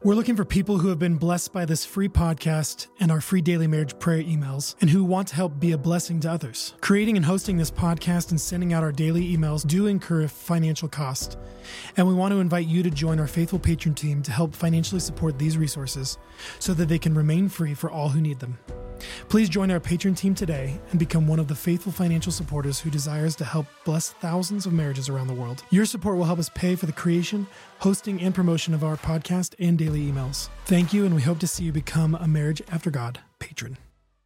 We're looking for people who have been blessed by this free podcast and our free daily marriage prayer emails and who want to help be a blessing to others. Creating and hosting this podcast and sending out our daily emails do incur a financial cost. And we want to invite you to join our faithful patron team to help financially support these resources so that they can remain free for all who need them. Please join our patron team today and become one of the faithful financial supporters who desires to help bless thousands of marriages around the world. Your support will help us pay for the creation, hosting, and promotion of our podcast and daily emails. Thank you, and we hope to see you become a Marriage After God patron.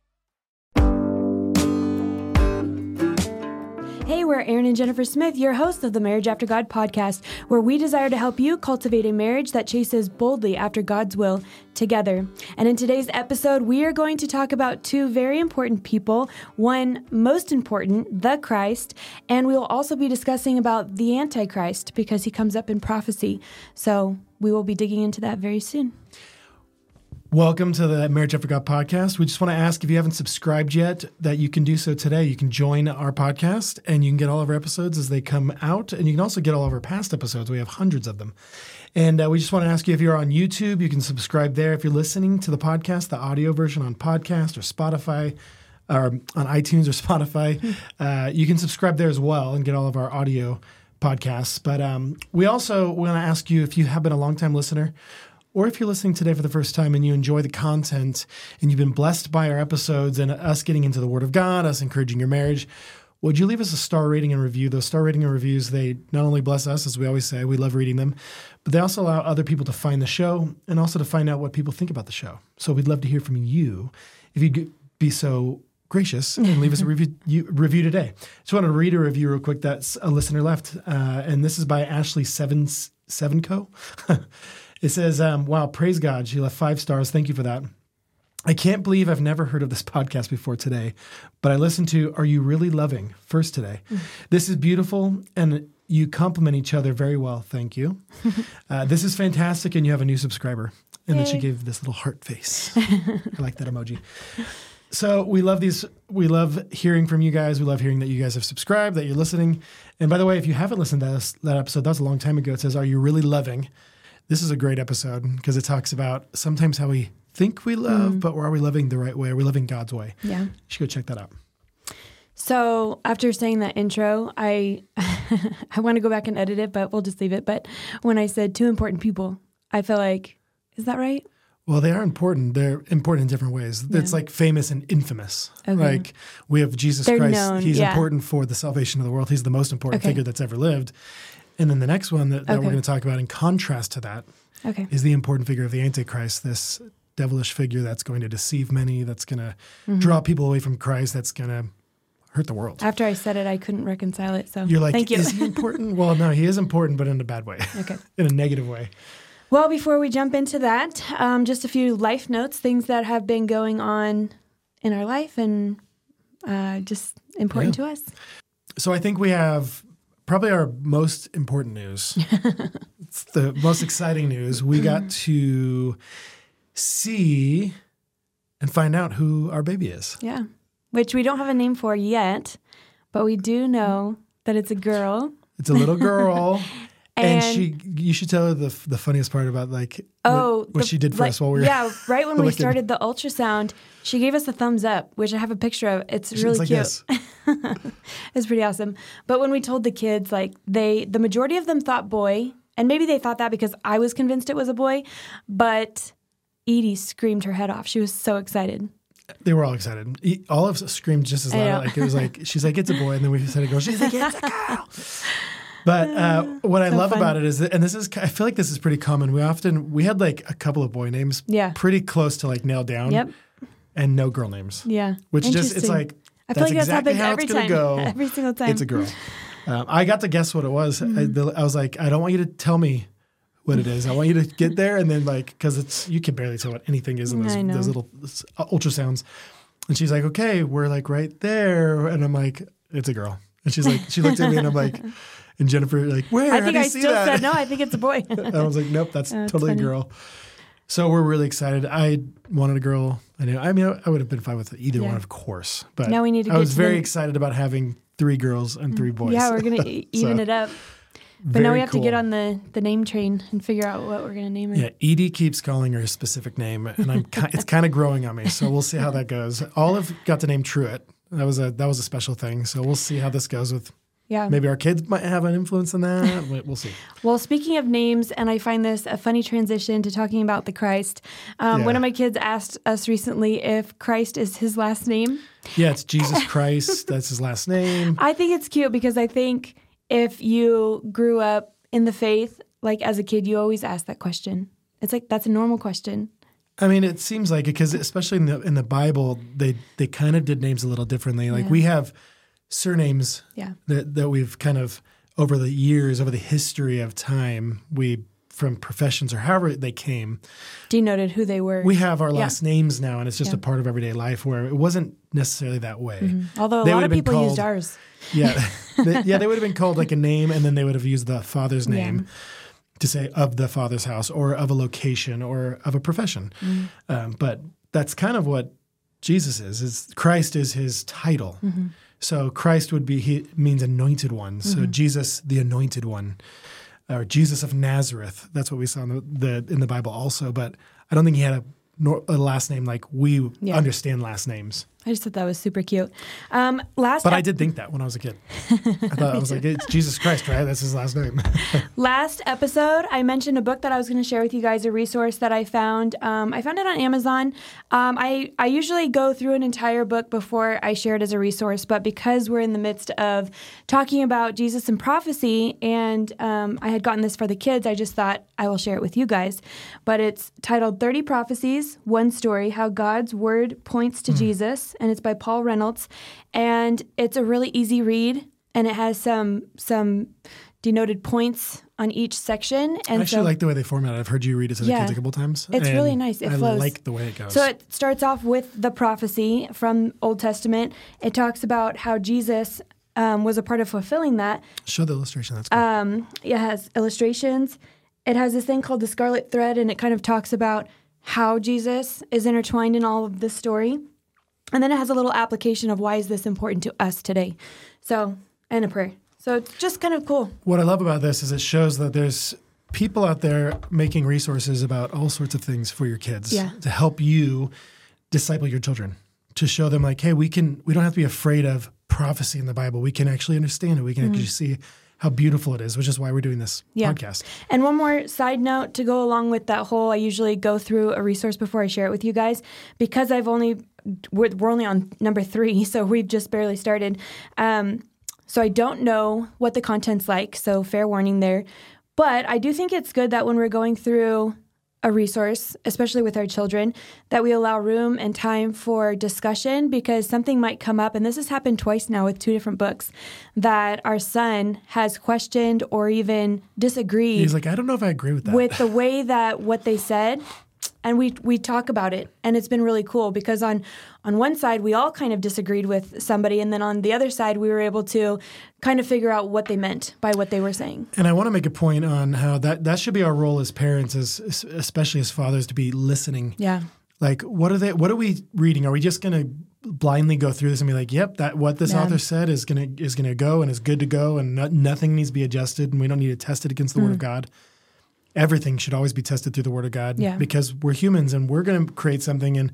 Hey, we're Aaron and Jennifer Smith, your hosts of the Marriage After God podcast, where we desire to help you cultivate a marriage that chases boldly after God's will together. And in today's episode, we are going to talk about two very important people. One, most important, the Christ, and we will also be discussing about the Antichrist because he comes up in prophecy. So we will be digging into that very soon. Welcome to the Marriage After God podcast. We just want to ask if you haven't subscribed yet that you can do so today. You can join our podcast and you can get all of our episodes as they come out. And you can also get all of our past episodes. We have hundreds of them. And we just want to ask you if you're on YouTube, you can subscribe there. If you're listening to the podcast, the audio version on podcast or Spotify, or on iTunes or Spotify, you can subscribe there as well and get all of our audio podcasts. But we also want to ask you if you have been a longtime listener, or if you're listening today for the first time and you enjoy the content and you've been blessed by our episodes and us getting into the Word of God, us encouraging your marriage, would you leave us a star rating and review? Those star rating and reviews, they not only bless us, as we always say, we love reading them, but they also allow other people to find the show and also to find out what people think about the show. So we'd love to hear from you if you'd be so gracious and leave us a review today. Just wanted to read a review real quick that's a listener left, and this is by Ashley Sevenco. It says, wow, praise God. She left 5 stars. Thank you for that. I can't believe I've never heard of this podcast before today, but I listened to Are You Really Loving first today. This is beautiful, and you complement each other very well. Thank you. This is fantastic, and you have a new subscriber. And Yay. Then she gave this little heart face. I like that emoji. So we love these. We love hearing from you guys. We love hearing that you guys have subscribed, that you're listening. And by the way, if you haven't listened to that episode, that was a long time ago. It says, Are You Really Loving? This is a great episode because it talks about sometimes how we think we love, but are we loving the right way? Are we loving God's way? Yeah. You should go check that out. So after saying that intro, I want to go back and edit it, but we'll just leave it. But when I said two important people, I feel like, is that right? Well, they are important. They're important in different ways. Yeah. It's like famous and infamous. Okay. Like we have Jesus Christ. Known, He's important for the salvation of the world. He's the most important figure that's ever lived. And then the next one that we're going to talk about in contrast to that is the important figure of the Antichrist, this devilish figure that's going to deceive many, that's going to draw people away from Christ, that's going to hurt the world. After I said it, I couldn't reconcile it. So you're like, thank you. Is he important? Well, no, he is important, but in a bad way. Okay. In a negative way. Well, before we jump into that, just a few life notes, things that have been going on in our life and just important to us. So I think we have probably our most important news. It's the most exciting news. We got to see and find out who our baby is. Yeah, which we don't have a name for yet, but we do know that it's a girl. It's a little girl. And you should tell her the funniest part about what she did for us while we were right when we started the ultrasound, she gave us a thumbs up, which I have a picture of. It's really cute. It's pretty awesome. But when we told the kids, the majority of them thought boy, and maybe they thought that because I was convinced it was a boy, but Edie screamed her head off. She was so excited. They were all excited. All of us screamed just as loud. It was she's like, it's a boy, and then we said a girl. She's like, it's a girl. But what I love about it is that, and I feel like this is pretty common. We had a couple of boy names pretty close to nailed down and no girl names. Yeah. Which just, it's like, I feel like that's exactly happened how every it's time. Go. Every single time. It's a girl. I got to guess what it was. I was like, I don't want you to tell me what it is. I want you to get there and then because you can barely tell what anything is in those little ultrasounds. And she's like, okay, we're right there. And I'm like, it's a girl. And she's like, she looked at me and I'm like, and Jennifer, where? I think I still said, no, I think it's a boy. And I was like, nope, that's totally funny. A girl. So we're really excited. I wanted a girl. I would have been fine with either one, of course. But now we need to I was very excited about having 3 girls and 3 boys. Yeah, we're going to even it up. But now we have to get on the name train and figure out what we're going to name her. Yeah, Edie keeps calling her a specific name, and it's kind of growing on me. So we'll see how that goes. Olive got the name Truett. That was a special thing. So we'll see how this goes with. Yeah. Maybe our kids might have an influence in that. We'll see. Well, speaking of names, and I find this a funny transition to talking about the Christ. One of my kids asked us recently if Christ is his last name. Yeah, it's Jesus Christ. That's his last name. I think it's cute because I think if you grew up in the faith, like as a kid, you always ask that question. It's like that's a normal question. I mean, it seems like it because especially in the Bible, they kind of did names a little differently. Like we have surnames that we've kind of over the years, over the history of time, from professions or however they came, denoted who they were. We have our last names now, and it's just a part of everyday life where it wasn't necessarily that way. Mm-hmm. Although a lot of people used ours. Yeah, they would have been called like a name, and then they would have used the father's name to say of the father's house or of a location or of a profession. Mm-hmm. But that's kind of what Jesus is Christ is his title. Mm-hmm. So Christ he means anointed one. So Jesus, the anointed one, or Jesus of Nazareth. That's what we saw in the Bible also. But I don't think he had a last name like we understand last names. I just thought that was super cute. I did think that when I was a kid. I was like, it's Jesus Christ, right? That's his last name. Last episode, I mentioned a book that I was going to share with you guys, a resource that I found. I found it on Amazon. I usually go through an entire book before I share it as a resource, but because we're in the midst of talking about Jesus and prophecy, and I had gotten this for the kids, I just thought I will share it with you guys. But it's titled 30 Prophecies, One Story, How God's Word Points to Jesus. And it's by Paul Reynolds, and it's a really easy read, and it has some denoted points on each section. And I actually like the way they format it. I've heard you read it to the kids a couple times. It's really nice. It flows. I like the way it goes. So it starts off with the prophecy from Old Testament. It talks about how Jesus was a part of fulfilling that. Show the illustration. That's cool. It has illustrations. It has this thing called the Scarlet Thread, and it kind of talks about how Jesus is intertwined in all of this story. And then it has a little application of why is this important to us today. So, and a prayer. So it's just kind of cool. What I love about this is it shows that there's people out there making resources about all sorts of things for your kids to help you disciple your children, to show them like, hey, we don't have to be afraid of prophecy in the Bible. We can actually understand it. We can actually see how beautiful it is, which is why we're doing this podcast. And one more side note to go along with that whole, I usually go through a resource before I share it with you guys, because we're only on number 3, so we've just barely started. So I don't know what the content's like, so fair warning there. But I do think it's good that when we're going through a resource, especially with our children, that we allow room and time for discussion, because something might come up, and this has happened twice now with 2 different books, that our son has questioned or even disagreed. He's like, I don't know if I agree with that. With the way that what they said. And we talk about it, and it's been really cool because on one side, we all kind of disagreed with somebody, and then on the other side, we were able to kind of figure out what they meant by what they were saying. And I want to make a point on how that should be our role as parents, especially as fathers, to be listening. Yeah. Like, what are we reading? Are we just going to blindly go through this and be like, yep, what this author said is gonna go and is good to go, and nothing needs to be adjusted, and we don't need to test it against the Word of God? Everything should always be tested through the Word of God because we're humans and we're going to create something. And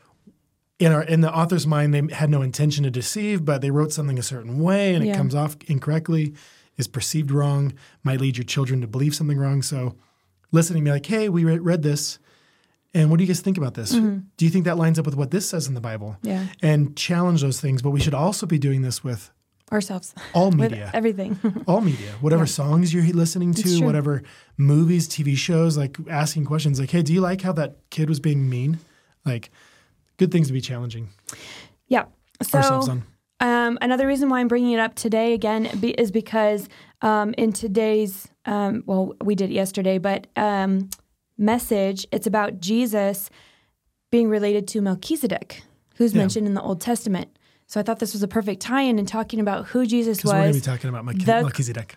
in the author's mind, they had no intention to deceive, but they wrote something a certain way, and it comes off incorrectly, is perceived wrong, might lead your children to believe something wrong. So listening, be like, hey, we read this, and what do you guys think about this? Mm-hmm. Do you think that lines up with what this says in the Bible? Yeah. And challenge those things. But we should also be doing this with ourselves. All media. With everything. All media. Whatever songs you're listening to, whatever movies, TV shows, like asking questions like, hey, do you like how that kid was being mean? Like, good things to be challenging. Yeah. So, ourselves on. Another reason why I'm bringing it up today again is because in today's, we did it yesterday, but message, it's about Jesus being related to Melchizedek, who's mentioned in the Old Testament. So I thought this was a perfect tie-in in talking about who Jesus was. Because we're going to be talking about Melchizedek.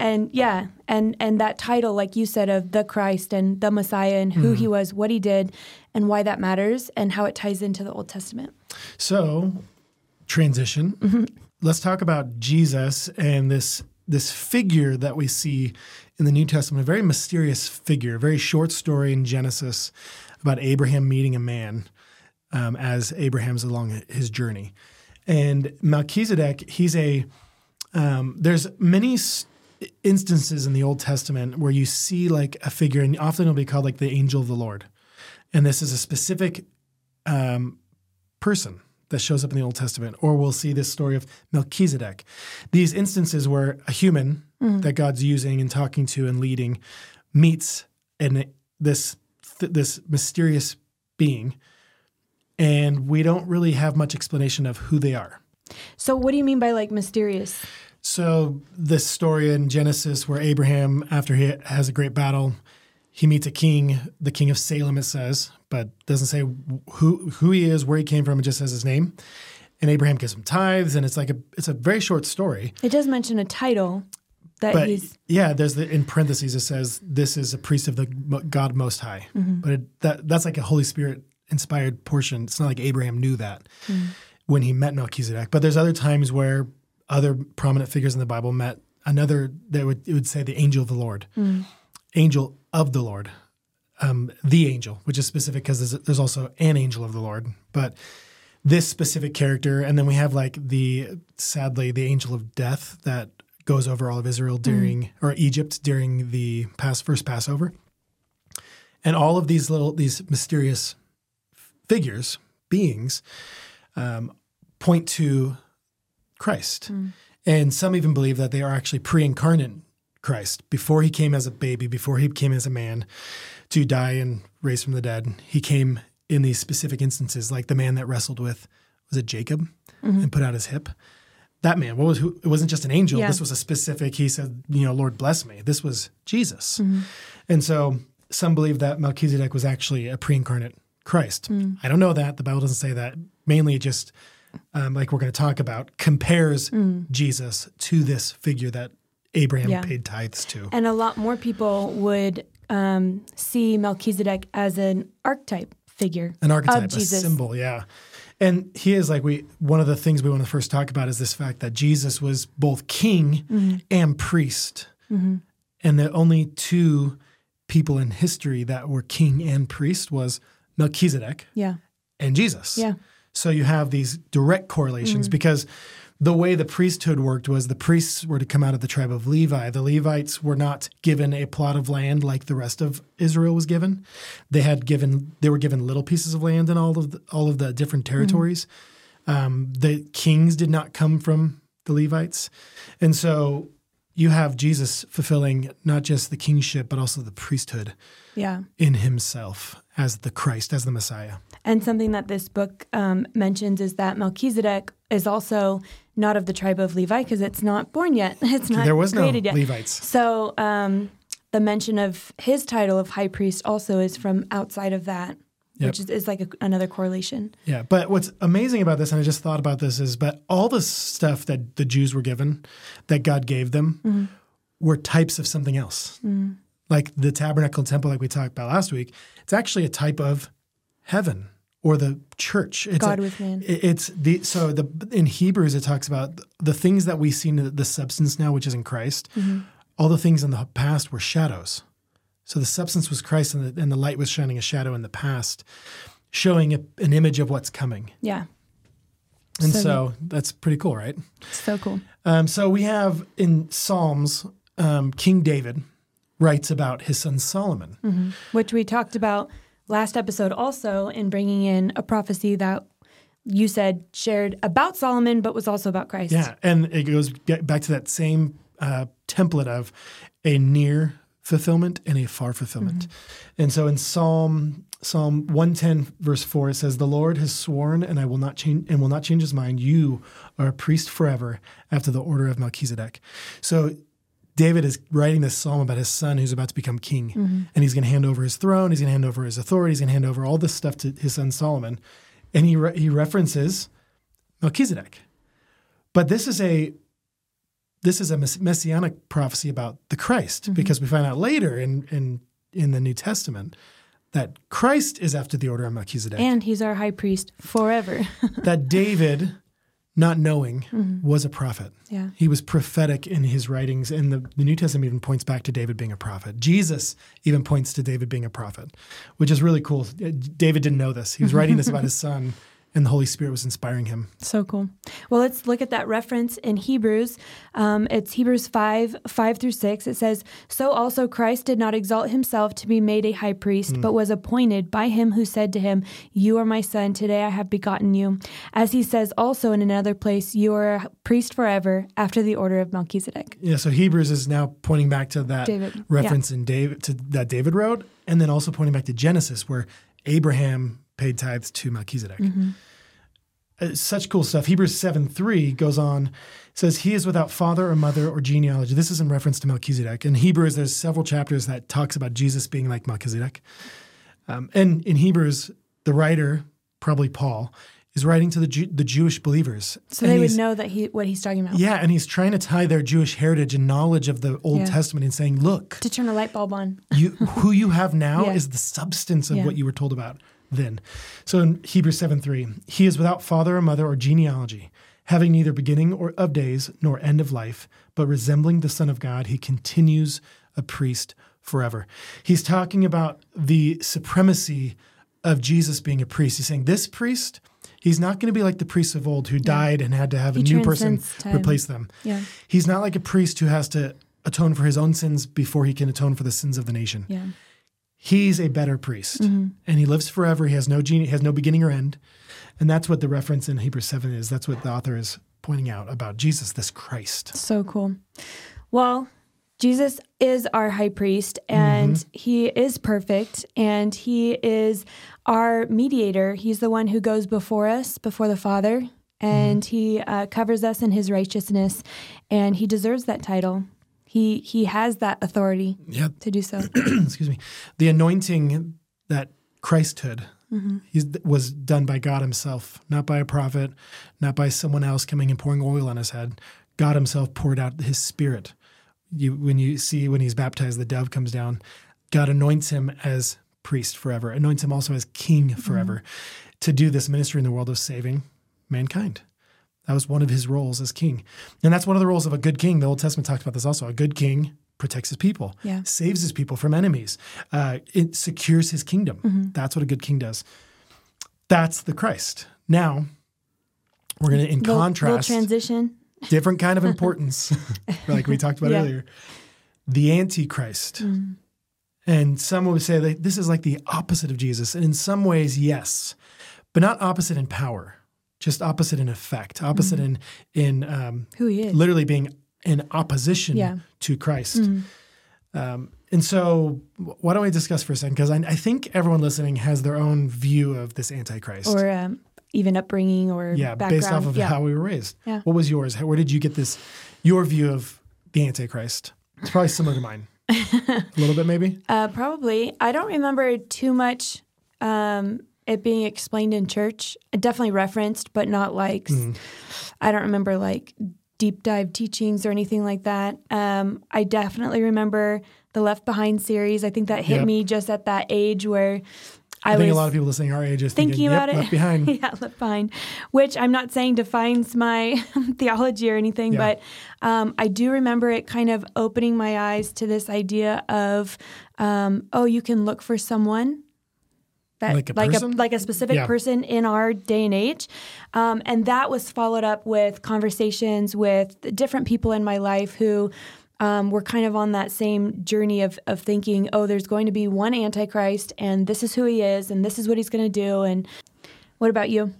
And that title, like you said, of the Christ and the Messiah and who he was, what he did, and why that matters, and how it ties into the Old Testament. So, transition. Let's talk about Jesus and this this figure that we see in the New Testament, a very mysterious figure, a very short story in Genesis about Abraham meeting a man as Abraham's along his journey. And Melchizedek, he's there's many instances in the Old Testament where you see like a figure, and often it'll be called like the angel of the Lord. And this is a specific person that shows up in the Old Testament, or we'll see this story of Melchizedek. These instances where a human that God's using and talking to and leading meets this mysterious being, and we don't really have much explanation of who they are. So what do you mean by like mysterious? So this story in Genesis where Abraham, after he has a great battle, he meets a king, the king of Salem, it says, but doesn't say who he is, where he came from. It just says his name. And Abraham gives him tithes, and it's a very short story. It does mention a title that he's... Yeah, there's in parentheses it says, this is a priest of the God Most High. Mm-hmm. But that's like a Holy Spirit inspired portion. It's not like Abraham knew that when he met Melchizedek. But there's other times where other prominent figures in the Bible met another, it would say the angel of the Lord. Angel of the Lord, the angel, which is specific because there's also an angel of the Lord. But this specific character, and then we have like sadly, the angel of death that goes over all of Israel or Egypt during the first Passover. And all of these mysterious figures, beings, point to Christ. And some even believe that they are actually pre-incarnate Christ. Before he came as a baby, before he came as a man to die and raise from the dead, he came in these specific instances, like the man that wrestled with, was it Jacob, and put out his hip? That man, it wasn't just an angel. Yeah. This was a specific, he said, Lord bless me. This was Jesus. And so some believe that Melchizedek was actually a pre-incarnate Christ. I don't know that. The Bible doesn't say that. Mainly just, like we're going to talk about, compares Jesus to this figure that Abraham paid tithes to. And a lot more people would see Melchizedek as an archetype figure. An archetype, of Jesus. A symbol, yeah. And he is one of the things we want to first talk about is this fact that Jesus was both king and priest. And the only two people in history that were king and priest was Melchizedek and Jesus. Yeah. So you have these direct correlations because the way the priesthood worked was the priests were to come out of the tribe of Levi. The Levites were not given a plot of land like the rest of Israel was given. They were given little pieces of land in all of the different territories. The kings did not come from the Levites. And so you have Jesus fulfilling not just the kingship, but also the priesthood in himself as the Christ, as the Messiah. And something that this book mentions is that Melchizedek is also not of the tribe of Levi because it's not born yet. It's not there was created no yet. Levites. So the mention of his title of high priest also is from outside of that, which is like another correlation. Yeah, but what's amazing about this, and I just thought about this, but all the stuff that the Jews were given, that God gave them, were types of something else. Like the tabernacle and temple, like we talked about last week, it's actually a type of heaven or the church. It's God with man. In Hebrews it talks about the things that we see in the substance now, which is in Christ. All the things in the past were shadows. So the substance was Christ, and the light was shining a shadow in the past, showing an image of what's coming. Yeah. And so that's pretty cool, right? So cool. So we have in Psalms, King David writes about his son Solomon. Which we talked about last episode also in bringing in a prophecy that you said shared about Solomon, but was also about Christ. Yeah, and it goes back to that same template of a near fulfillment and a far fulfillment. And so in Psalm 110 verse 4 it says, "The Lord has sworn and will not change his mind. You are a priest forever after the order of Melchizedek." So David is writing this psalm about his son who's about to become king, and he's going to hand over his throne, he's going to hand over his authority, he's going to hand over all this stuff to his son Solomon, and he references Melchizedek. But this is a messianic prophecy about the Christ, because we find out later in the New Testament that Christ is after the order of Melchizedek. And he's our high priest forever. That David not knowing, was a prophet. Yeah. He was prophetic in his writings, and the New Testament even points back to David being a prophet. Jesus even points to David being a prophet, which is really cool. David didn't know this. He was writing this about his son, and the Holy Spirit was inspiring him. So cool. Well, let's look at that reference in Hebrews. It's Hebrews 5:5-6. It says, "So also Christ did not exalt himself to be made a high priest, but was appointed by him who said to him, 'You are my son, today I have begotten you.' As he says also in another place, 'You are a priest forever after the order of Melchizedek.'" Yeah, so Hebrews is now pointing back to that David, reference in David that David wrote, and then also pointing back to Genesis, where Abraham paid tithes to Melchizedek. Such cool stuff. Hebrews 7:3 goes on, says, "He is without father or mother or genealogy." This is in reference to Melchizedek. In Hebrews, there's several chapters that talks about Jesus being like Melchizedek. And in Hebrews, the writer, probably Paul, is writing to the Jewish believers. So they would know that what he's talking about. Yeah, and he's trying to tie their Jewish heritage and knowledge of the Old Testament and saying, look, To turn a light bulb on. who you have now Yeah. is the substance of Yeah. what you were told about then. So in Hebrews 7:3, "He is without father or mother or genealogy, having neither beginning or of days nor end of life, but resembling the Son of God, he continues a priest forever." He's talking about the supremacy of Jesus being a priest. He's saying this priest, he's not going to be like the priests of old who died and had to have a new person transcends time. replace them. Yeah. He's not like a priest who has to atone for his own sins before he can atone for the sins of the nation. Yeah. He's a better priest, and he lives forever. He has no beginning or end, and that's what the reference in Hebrews 7 is. That's what the author is pointing out about Jesus, this Christ. So cool. Well, Jesus is our high priest, and he is perfect, and he is our mediator. He's the one who goes before us, before the Father, and he covers us in his righteousness, and he deserves that title. He has that authority to do so. Excuse me. The anointing, that Christhood, was done by God himself, not by a prophet, not by someone else coming and pouring oil on his head. God himself poured out his Spirit. When he's baptized, the dove comes down. God anoints him as priest forever, anoints him also as king forever, to do this ministry in the world of saving mankind. That was one of his roles as king. And that's one of the roles of a good king. The Old Testament talked about this also. A good king protects his people, saves his people from enemies. It secures his kingdom. That's what a good king does. That's the Christ. Now, we're going to, in contrast, little transition. Different kind of importance, like we talked about earlier. The Antichrist. And some would say that this is like the opposite of Jesus. And in some ways, yes, but not opposite in power. Just opposite in effect, opposite in who he is, literally being in opposition to Christ. And so why don't we discuss for a second? Because I think everyone listening has their own view of this Antichrist. Or even upbringing or background. Based off of how we were raised. Yeah. What was yours? Where did you get your view of the Antichrist? It's probably similar to mine. A little bit maybe? Probably. I don't remember too much it being explained in church. Definitely referenced, but not like, I don't remember like deep dive teachings or anything like that. I definitely remember the Left Behind series. I think that hit me just at that age where I think was a lot of people listening our age is thinking about it. Left Behind. Left Behind, which I'm not saying defines my theology or anything, but I do remember it kind of opening my eyes to this idea of, you can look for someone that, like a specific person in our day and age. And that was followed up with conversations with different people in my life who were kind of on that same journey of thinking, there's going to be one Antichrist, and this is who he is, and this is what he's going to do. And what about you?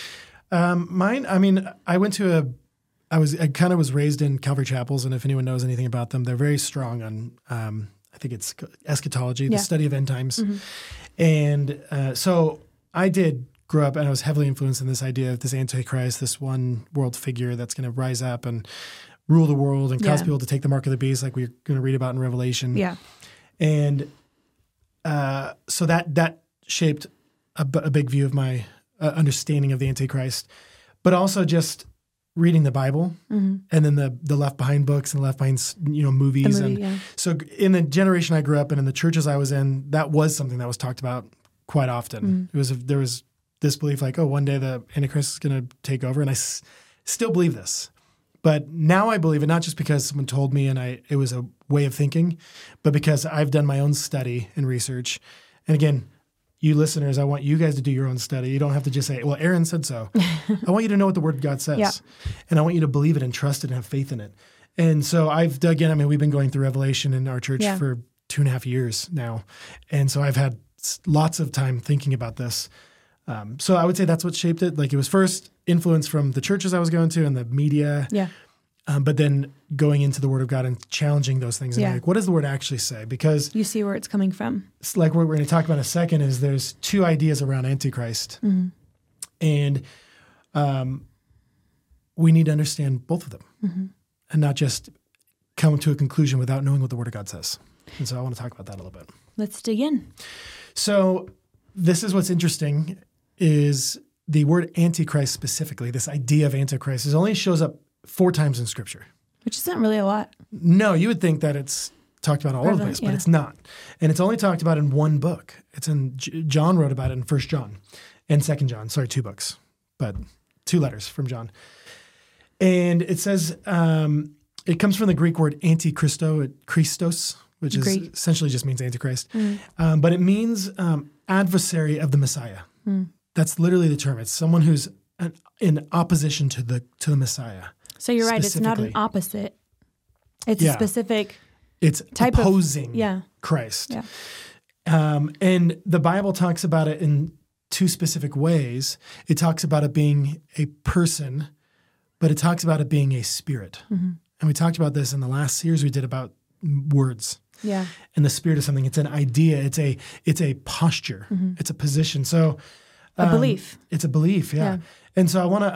Mine, I mean, I kind of was raised in Calvary Chapels, and if anyone knows anything about them, they're very strong on, I think it's eschatology, the study of end times. And so I did grow up, and I was heavily influenced in this idea of this Antichrist, this one world figure that's going to rise up and rule the world and cause people to take the mark of the beast, like we're going to read about in Revelation. Yeah. And so that shaped a big view of my understanding of the Antichrist, but also just reading the Bible and then the Left Behind books and Left Behind movies. So in the generation I grew up in and the churches I was in, that was something that was talked about quite often. There was this belief like, one day the Antichrist is going to take over. And I still believe this. But now I believe it, not just because someone told me and it was a way of thinking, but because I've done my own study and research. And again, you listeners, I want you guys to do your own study. You don't have to just say, well, Aaron said so. I want you to know what the Word of God says. Yeah. And I want you to believe it and trust it and have faith in it. And so I've dug in. I mean, we've been going through Revelation in our church for 2.5 years now. And so I've had lots of time thinking about this. So I would say that's what shaped it. Like, it was first influence from the churches I was going to and the media. Yeah. But then going into the Word of God and challenging those things. And like, what does the Word actually say? Because you see where it's coming from. It's like what we're going to talk about in a second is there's two ideas around Antichrist. Mm-hmm. And we need to understand both of them and not just come to a conclusion without knowing what the Word of God says. And so I want to talk about that a little bit. Let's dig in. So this is what's interesting is the word Antichrist specifically, this idea of Antichrist, only shows up 4 times in Scripture. Which isn't really a lot. No, you would think that it's talked about all over the place, but it's not. And it's only talked about in one book. It's in John wrote about it in 1 John and 2 John. Sorry, 2 books, but 2 letters from John. And it says, it comes from the Greek word Christos, which is essentially just means Antichrist. But it means adversary of the Messiah. That's literally the term. It's someone who's in opposition to the Messiah. So you're right. It's not an opposite. It's a specific it's type opposing of Christ. Yeah. And the Bible talks about it in 2 specific ways. It talks about it being a person, but it talks about it being a spirit. And we talked about this in the last series we did about words. Yeah. And the spirit of something. It's an idea. It's a posture. It's a position. So a belief. It's a belief, yeah. And so I want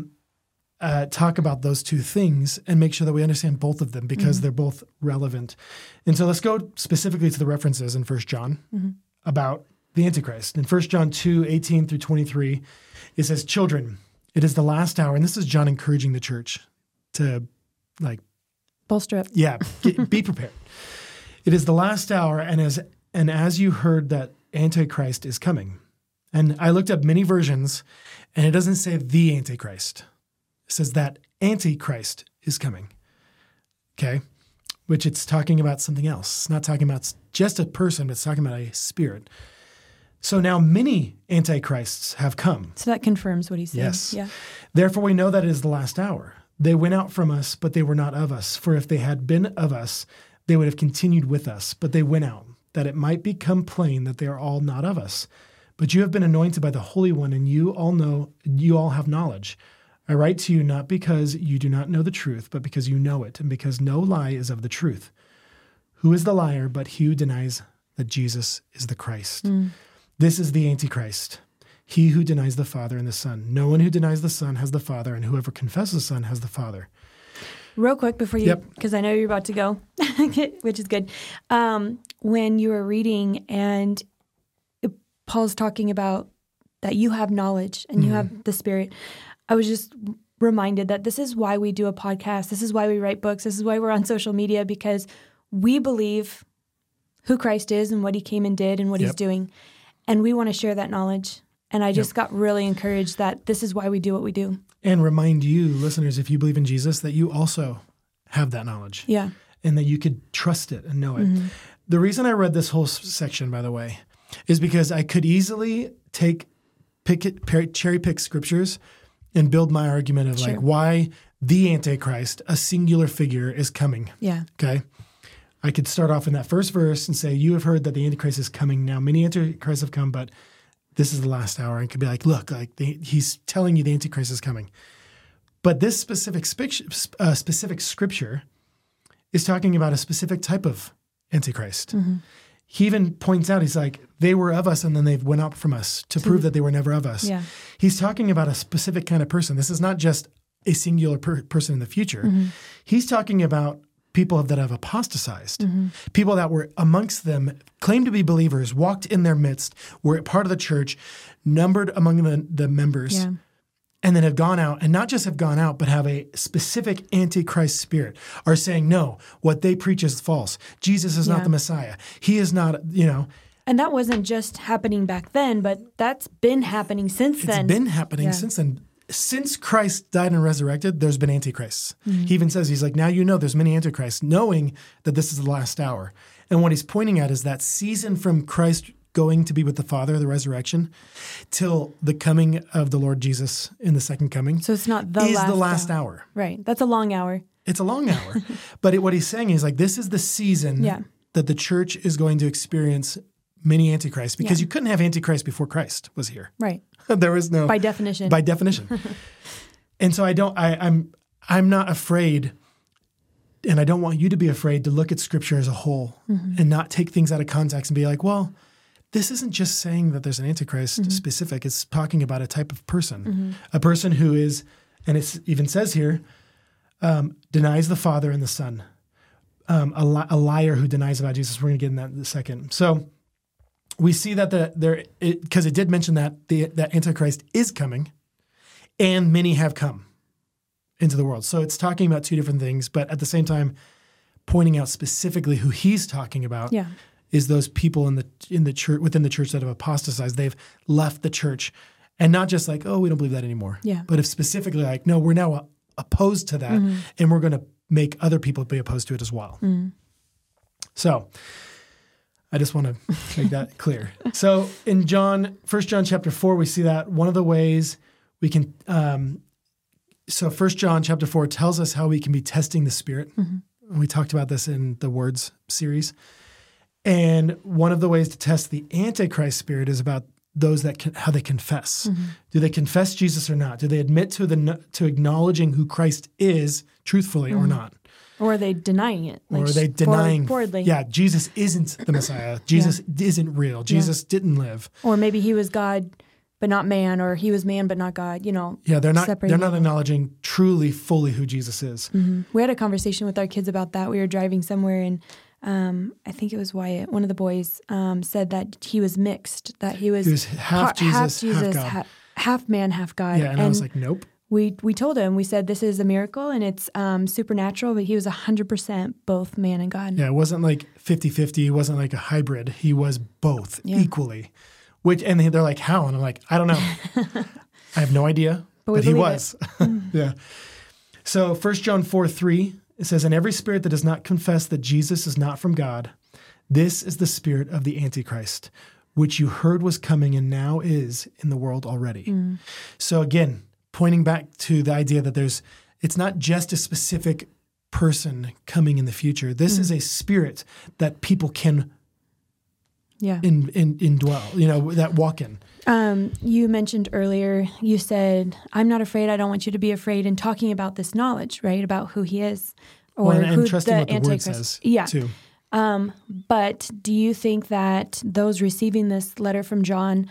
to talk about those 2 things and make sure that we understand both of them because they're both relevant. And so let's go specifically to the references in 1 John about the Antichrist. In 1 John 2:18 through 23, it says, "Children, it is the last hour." And this is John encouraging the church to bolster up. Yeah, be prepared. "It is the last hour, and as you heard that Antichrist is coming." And I looked up many versions, and it doesn't say the Antichrist. It says that Antichrist is coming, okay? Which it's talking about something else. It's not talking about just a person, but it's talking about a spirit. So now many Antichrists have come. So that confirms what he's saying. Yes. Yeah. "Therefore we know that it is the last hour. They went out from us, but they were not of us. For if they had been of us, they would have continued with us. But they went out, that it might become plain that they are all not of us. But you have been anointed by the Holy One, and you all have knowledge. I write to you not because you do not know the truth, but because you know it, and because no lie is of the truth. Who is the liar but he who denies that Jesus is the Christ? This is the Antichrist, he who denies the Father and the Son. No one who denies the Son has the Father, and whoever confesses the Son has the Father." Real quick before you, because I know you're about to go, which is good. When you were reading and Paul's talking about that you have knowledge and you have the Spirit, I was just reminded that this is why we do a podcast. This is why we write books. This is why we're on social media, because we believe who Christ is and what he came and did and what he's doing. And we want to share that knowledge. And I just got really encouraged that this is why we do what we do. And remind you, listeners, if you believe in Jesus, that you also have that knowledge. Yeah. And that you could trust it and know it. The reason I read this whole section, by the way, is because I could easily cherry pick scriptures and build my argument of like why the Antichrist, a singular figure, is coming. Yeah. Okay. I could start off in that first verse and say, you have heard that the Antichrist is coming now. Many Antichrists have come, but this is the last hour. And could be like, look, he's telling you the Antichrist is coming. But this specific scripture is talking about a specific type of Antichrist. He even points out, he's like, they were of us and then they went out from us to prove that they were never of us. Yeah. He's talking about a specific kind of person. This is not just a singular person in the future. He's talking about people that have apostatized, people that were amongst them, claimed to be believers, walked in their midst, were part of the church, numbered among the members, and then have gone out, and not just have gone out, but have a specific Antichrist spirit, are saying, no, what they preach is false. Jesus is not the Messiah. He is not, And that wasn't just happening back then, but that's been happening since then. It's been happening since then. since Christ died and resurrected, there's been antichrists. He even says, he's like, now you know there's many antichrists, knowing that this is the last hour. And what he's pointing at is that season from Christ going to be with the Father, the resurrection, till the coming of the Lord Jesus in the second coming. So it's not the last hour. Right. That's a long hour. It's a long hour. But what he's saying is like, this is the season that the church is going to experience many antichrists, because you couldn't have antichrist before Christ was here. Right. There was no by definition. By definition. And so I'm not afraid, and I don't want you to be afraid to look at Scripture as a whole and not take things out of context and be like, well, this isn't just saying that there's an antichrist specific. It's talking about a type of person, a person who is, and it even says here, denies the Father and the Son, a liar who denies about Jesus. We're going to get in that in a second. So we see that because it did mention that that Antichrist is coming, and many have come into the world. So it's talking about two different things, but at the same time, pointing out specifically who he's talking about is those people in the church, within the church, that have apostatized. They've left the church, and not just like, oh, we don't believe that anymore. Yeah. But if specifically like, no, we're now opposed to that, and we're going to make other people be opposed to it as well. So I just want to make that clear. So in 1 John chapter 4, we see that one of the ways we can, so 1 John chapter 4 tells us how we can be testing the Spirit. We talked about this in the Words series. And one of the ways to test the Antichrist spirit is about those how they confess. Do they confess Jesus or not? Do they admit to acknowledging who Christ is truthfully or not? Or are they denying it? Or are they denying, forwardly? Yeah, Jesus isn't the Messiah. Jesus isn't real. Jesus didn't live. Or maybe he was God but not man, or he was man but not God, Yeah, they're not acknowledging truly, fully who Jesus is. We had a conversation with our kids about that. We were driving somewhere, and I think it was Wyatt, one of the boys, said that he was mixed, that he was half Jesus, half God. Half man, half God. Yeah, and I was like, nope. We told him, we said, this is a miracle and it's supernatural, but he was 100% both man and God. Yeah, it wasn't like 50-50. It wasn't like a hybrid. He was both equally. And they're like, how? And I'm like, I don't know. I have no idea, but he was. Yeah. So 1 John 4:3, it says, and every spirit that does not confess that Jesus is not from God, this is the spirit of the Antichrist, which you heard was coming and now is in the world already. So again, pointing back to the idea that it's not just a specific person coming in the future. This is a spirit that people can indwell, that walk in. You mentioned earlier, you said, I'm not afraid, I don't want you to be afraid, in talking about this knowledge, right, about who he is, or who trusting the what the Antichrist word says, too. But do you think that those receiving this letter from John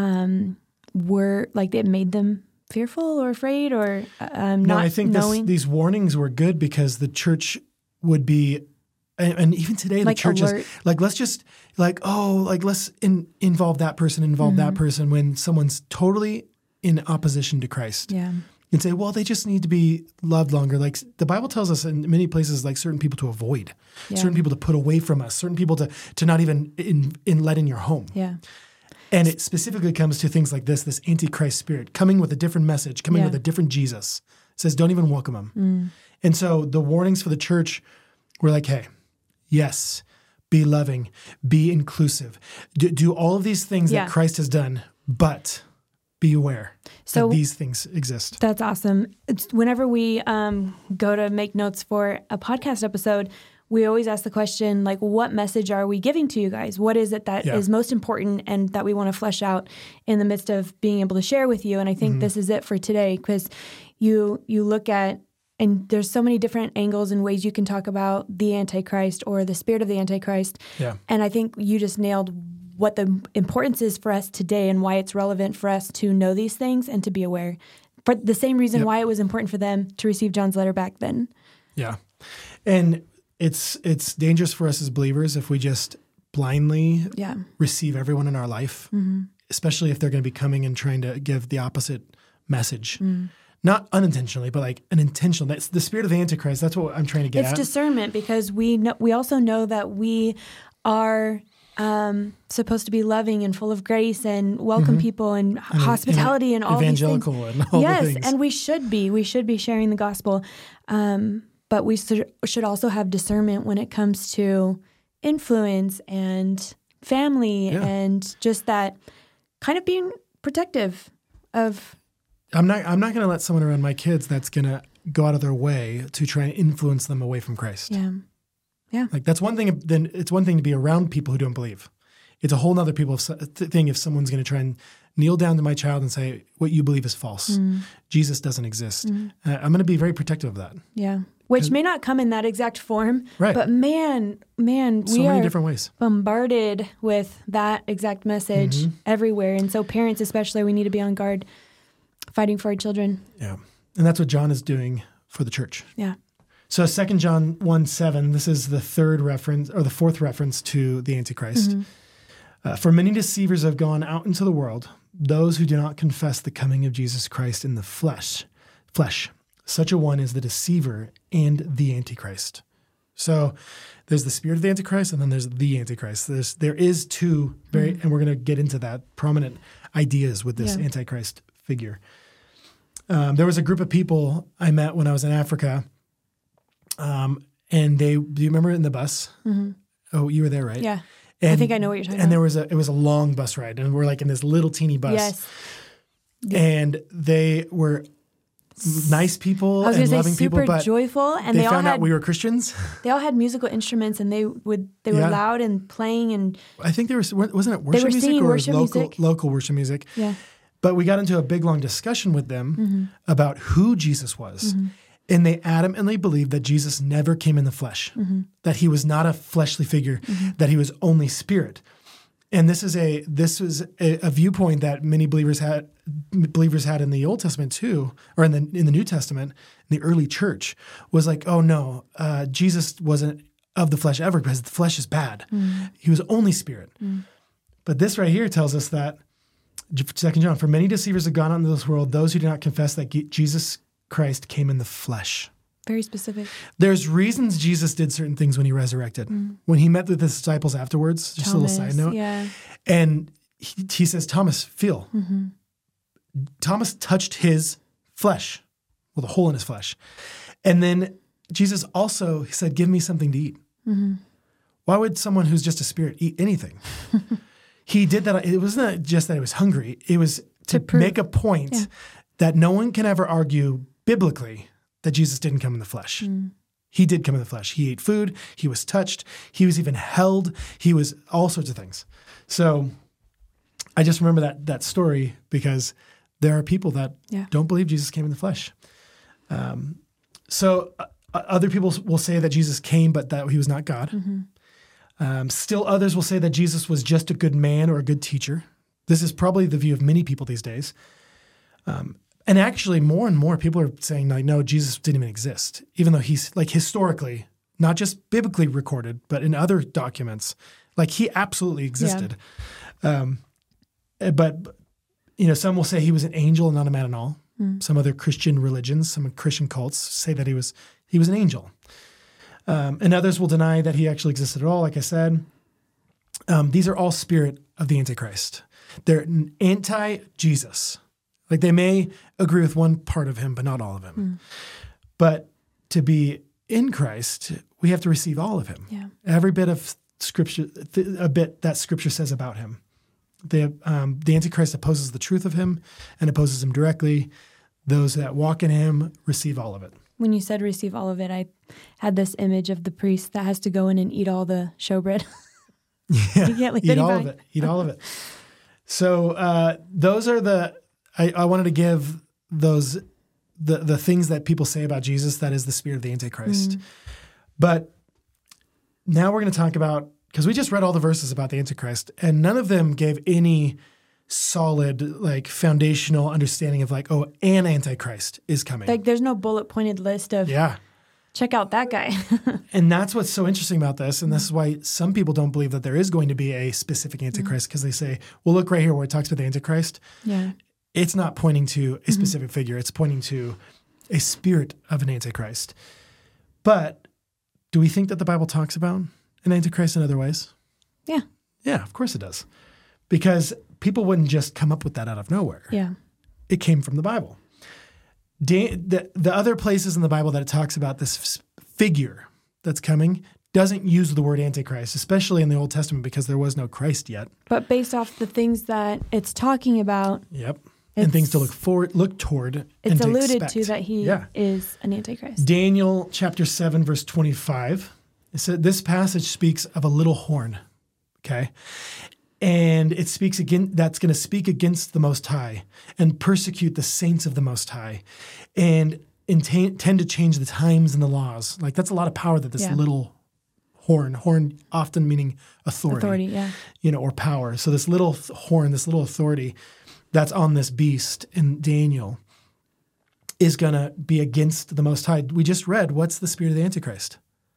were, like, it made them fearful or afraid, or No, I think these warnings were good, because the church would be, and even today the church is like, let's involve that person, that person, when someone's totally in opposition to Christ. Yeah. And say, well, they just need to be loved longer. Like the Bible tells us in many places, like certain people to avoid, certain people to put away from us, certain people to not even let in your home. Yeah. And it specifically comes to things like this Antichrist spirit coming with a different message, coming with a different Jesus. It says, don't even welcome him. And so the warnings for the church were like, hey, yes, be loving, be inclusive, do all of these things that Christ has done, but be aware that these things exist. That's awesome. Whenever we go to make notes for a podcast episode, we always ask the question, like, what message are we giving to you guys? What is it that is most important and that we want to flesh out in the midst of being able to share with you? And I think this is it for today, because you look at, and there's so many different angles and ways you can talk about the Antichrist or the spirit of the Antichrist. Yeah. And I think you just nailed what the importance is for us today and why it's relevant for us to know these things and to be aware. For the same reason why it was important for them to receive John's letter back then. Yeah. And it's dangerous for us as believers if we just blindly receive everyone in our life, especially if they're going to be coming and trying to give the opposite message. Not unintentionally, but like an intentional. That's the spirit of the Antichrist. That's what I'm trying to get at. It's discernment, because we also know that we are supposed to be loving and full of grace and welcome people and hospitality and all evangelical these things. and all the things. Yes, and we should be sharing the gospel. But we should also have discernment when it comes to influence and family and just that kind of being protective of. I'm not going to let someone around my kids that's going to go out of their way to try and influence them away from Christ. Yeah. Like that's one thing. Then it's one thing to be around people who don't believe. It's a whole nother thing if someone's going to try and kneel down to my child and say, what you believe is false. Jesus doesn't exist. I'm going to be very protective of that. Yeah. Which may not come in that exact form. Right. But man, so we many are different ways. bombarded with that exact message everywhere. And so parents especially, we need to be on guard fighting for our children. Yeah. And that's what John is doing for the church. Yeah. So 2 John 1:7, this is the fourth reference to the Antichrist. For many deceivers have gone out into the world, those who do not confess the coming of Jesus Christ in the flesh. Such a one is the deceiver and the Antichrist. So there's the spirit of the Antichrist and then there's the Antichrist. There is two and we're going to get into that, prominent ideas with this Antichrist figure. There was a group of people I met when I was in Africa. And do you remember in the bus? Oh, you were there, right? Yeah. And, I think I know what you're talking and about. it was a long bus ride and we're like in this little teeny bus. Yes. And they were nice people I was and gonna loving say super people, but joyful, and they all found had out we were Christians. They all had musical instruments, and they were loud and playing, and I think wasn't it worship music singing or worship local worship music? Yeah. But we got into a big long discussion with them about who Jesus was. And they adamantly believed that Jesus never came in the flesh, that he was not a fleshly figure, that he was only spirit. And this was a viewpoint that many believers had in the Old Testament too, or in the New Testament, in the early church, was like, oh no, Jesus wasn't of the flesh ever because the flesh is bad. He was only spirit. But this right here tells us that, 2 John, for many deceivers have gone out into this world, those who do not confess that Jesus Christ came in the flesh. Very specific. There's reasons Jesus did certain things when he resurrected. When he met with his disciples afterwards, just Thomas, a little side note. Yeah. And he says, Thomas, feel. Thomas touched his flesh, well, the hole in his flesh. And then Jesus also said, give me something to eat. Why would someone who's just a spirit eat anything? He did that. It wasn't just that he was hungry. It was to make a point that no one can ever argue biblically that Jesus didn't come in the flesh. He did come in the flesh. He ate food. He was touched. He was even held. He was all sorts of things. So I just remember that story because there are people that don't believe Jesus came in the flesh. So other people will say that Jesus came, but that he was not God. Still others will say that Jesus was just a good man or a good teacher. This is probably the view of many people these days. And actually, more and more people are saying, like, no, Jesus didn't even exist, even though he's, like, historically, not just biblically recorded, but in other documents, like, he absolutely existed. But, you know, some will say he was an angel and not a man at all. Some other Christian religions, some Christian cults say that he was an angel. And others will deny that he actually existed at all, like I said. These are all spirit of the Antichrist. They're anti-Jesus. Like they may agree with one part of him, but not all of him. But to be in Christ, we have to receive all of him. Yeah. Every bit of scripture, a bit that scripture says about him. The Antichrist opposes the truth of him and opposes him directly. Those that walk in him receive all of it. When you said receive all of it, I had this image of the priest that has to go in and eat all the showbread. Yeah, you can't leave eat all of it. Eat all of it. So those are I wanted to give those the things that people say about Jesus. That is the spirit of the Antichrist. But now we're going to talk about, because we just read all the verses about the Antichrist, and none of them gave any solid, like, foundational understanding of, like, oh, an Antichrist is coming. Like, there's no bullet pointed list of, check out that guy. And that's what's so interesting about this, and this is why some people don't believe that there is going to be a specific Antichrist, because they say, well, look right here where it talks about the Antichrist. Yeah. It's not pointing to a specific figure. It's pointing to a spirit of an Antichrist. But do we think that the Bible talks about an Antichrist in other ways? Yeah. Yeah, of course it does. Because people wouldn't just come up with that out of nowhere. Yeah. It came from the Bible. The other places in the Bible that it talks about this figure that's coming doesn't use the word Antichrist, especially in the Old Testament, because there was no Christ yet. But based off the things that it's talking about. Yep. And things to look toward. It's and to alluded expect. to that he is an Antichrist. Daniel chapter 7, verse 25. It said, this passage speaks of a little horn. Okay. And it speaks again, that's going to speak against the Most High and persecute the saints of the Most High and tend to change the times and the laws. Like that's a lot of power that this little horn often meaning authority, or power. So this little horn, this little authority that's on this beast in Daniel is going to be against the Most High. We just read, what's the spirit of the Antichrist?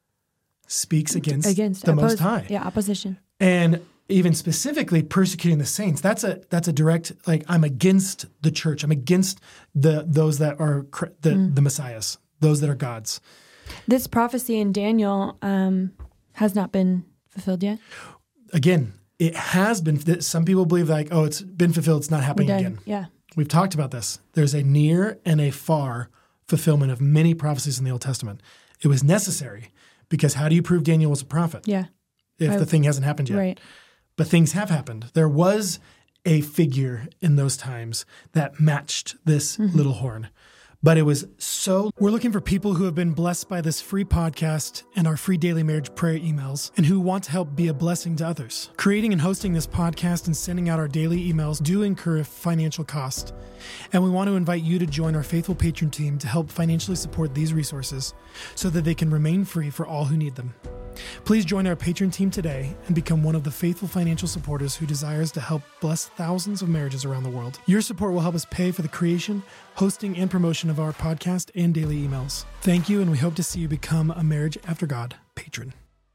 Speaks against the Most High. Yeah, opposition. And even specifically persecuting the saints. That's a direct, like, I'm against the church. I'm against those that are the Messiahs, those that are God's. This prophecy in Daniel has not been fulfilled yet. Again, it has been. Some people believe like, oh, it's been fulfilled. It's not happening again. Yeah. We've talked about this. There's a near and a far fulfillment of many prophecies in the Old Testament. It was necessary because how do you prove Daniel was a prophet? Yeah. If the thing hasn't happened yet. Right. But things have happened. There was a figure in those times that matched this little horn. But it was so... We're looking for people who have been blessed by this free podcast and our free daily marriage prayer emails and who want to help be a blessing to others. Creating and hosting this podcast and sending out our daily emails do incur a financial cost. And we want to invite you to join our faithful patron team to help financially support these resources so that they can remain free for all who need them. Please join our patron team today and become one of the faithful financial supporters who desires to help bless thousands of marriages around the world. Your support will help us pay for the creation, hosting, and promotion of our podcast and daily emails. Thank you, and we hope to see you become a Marriage After God patron.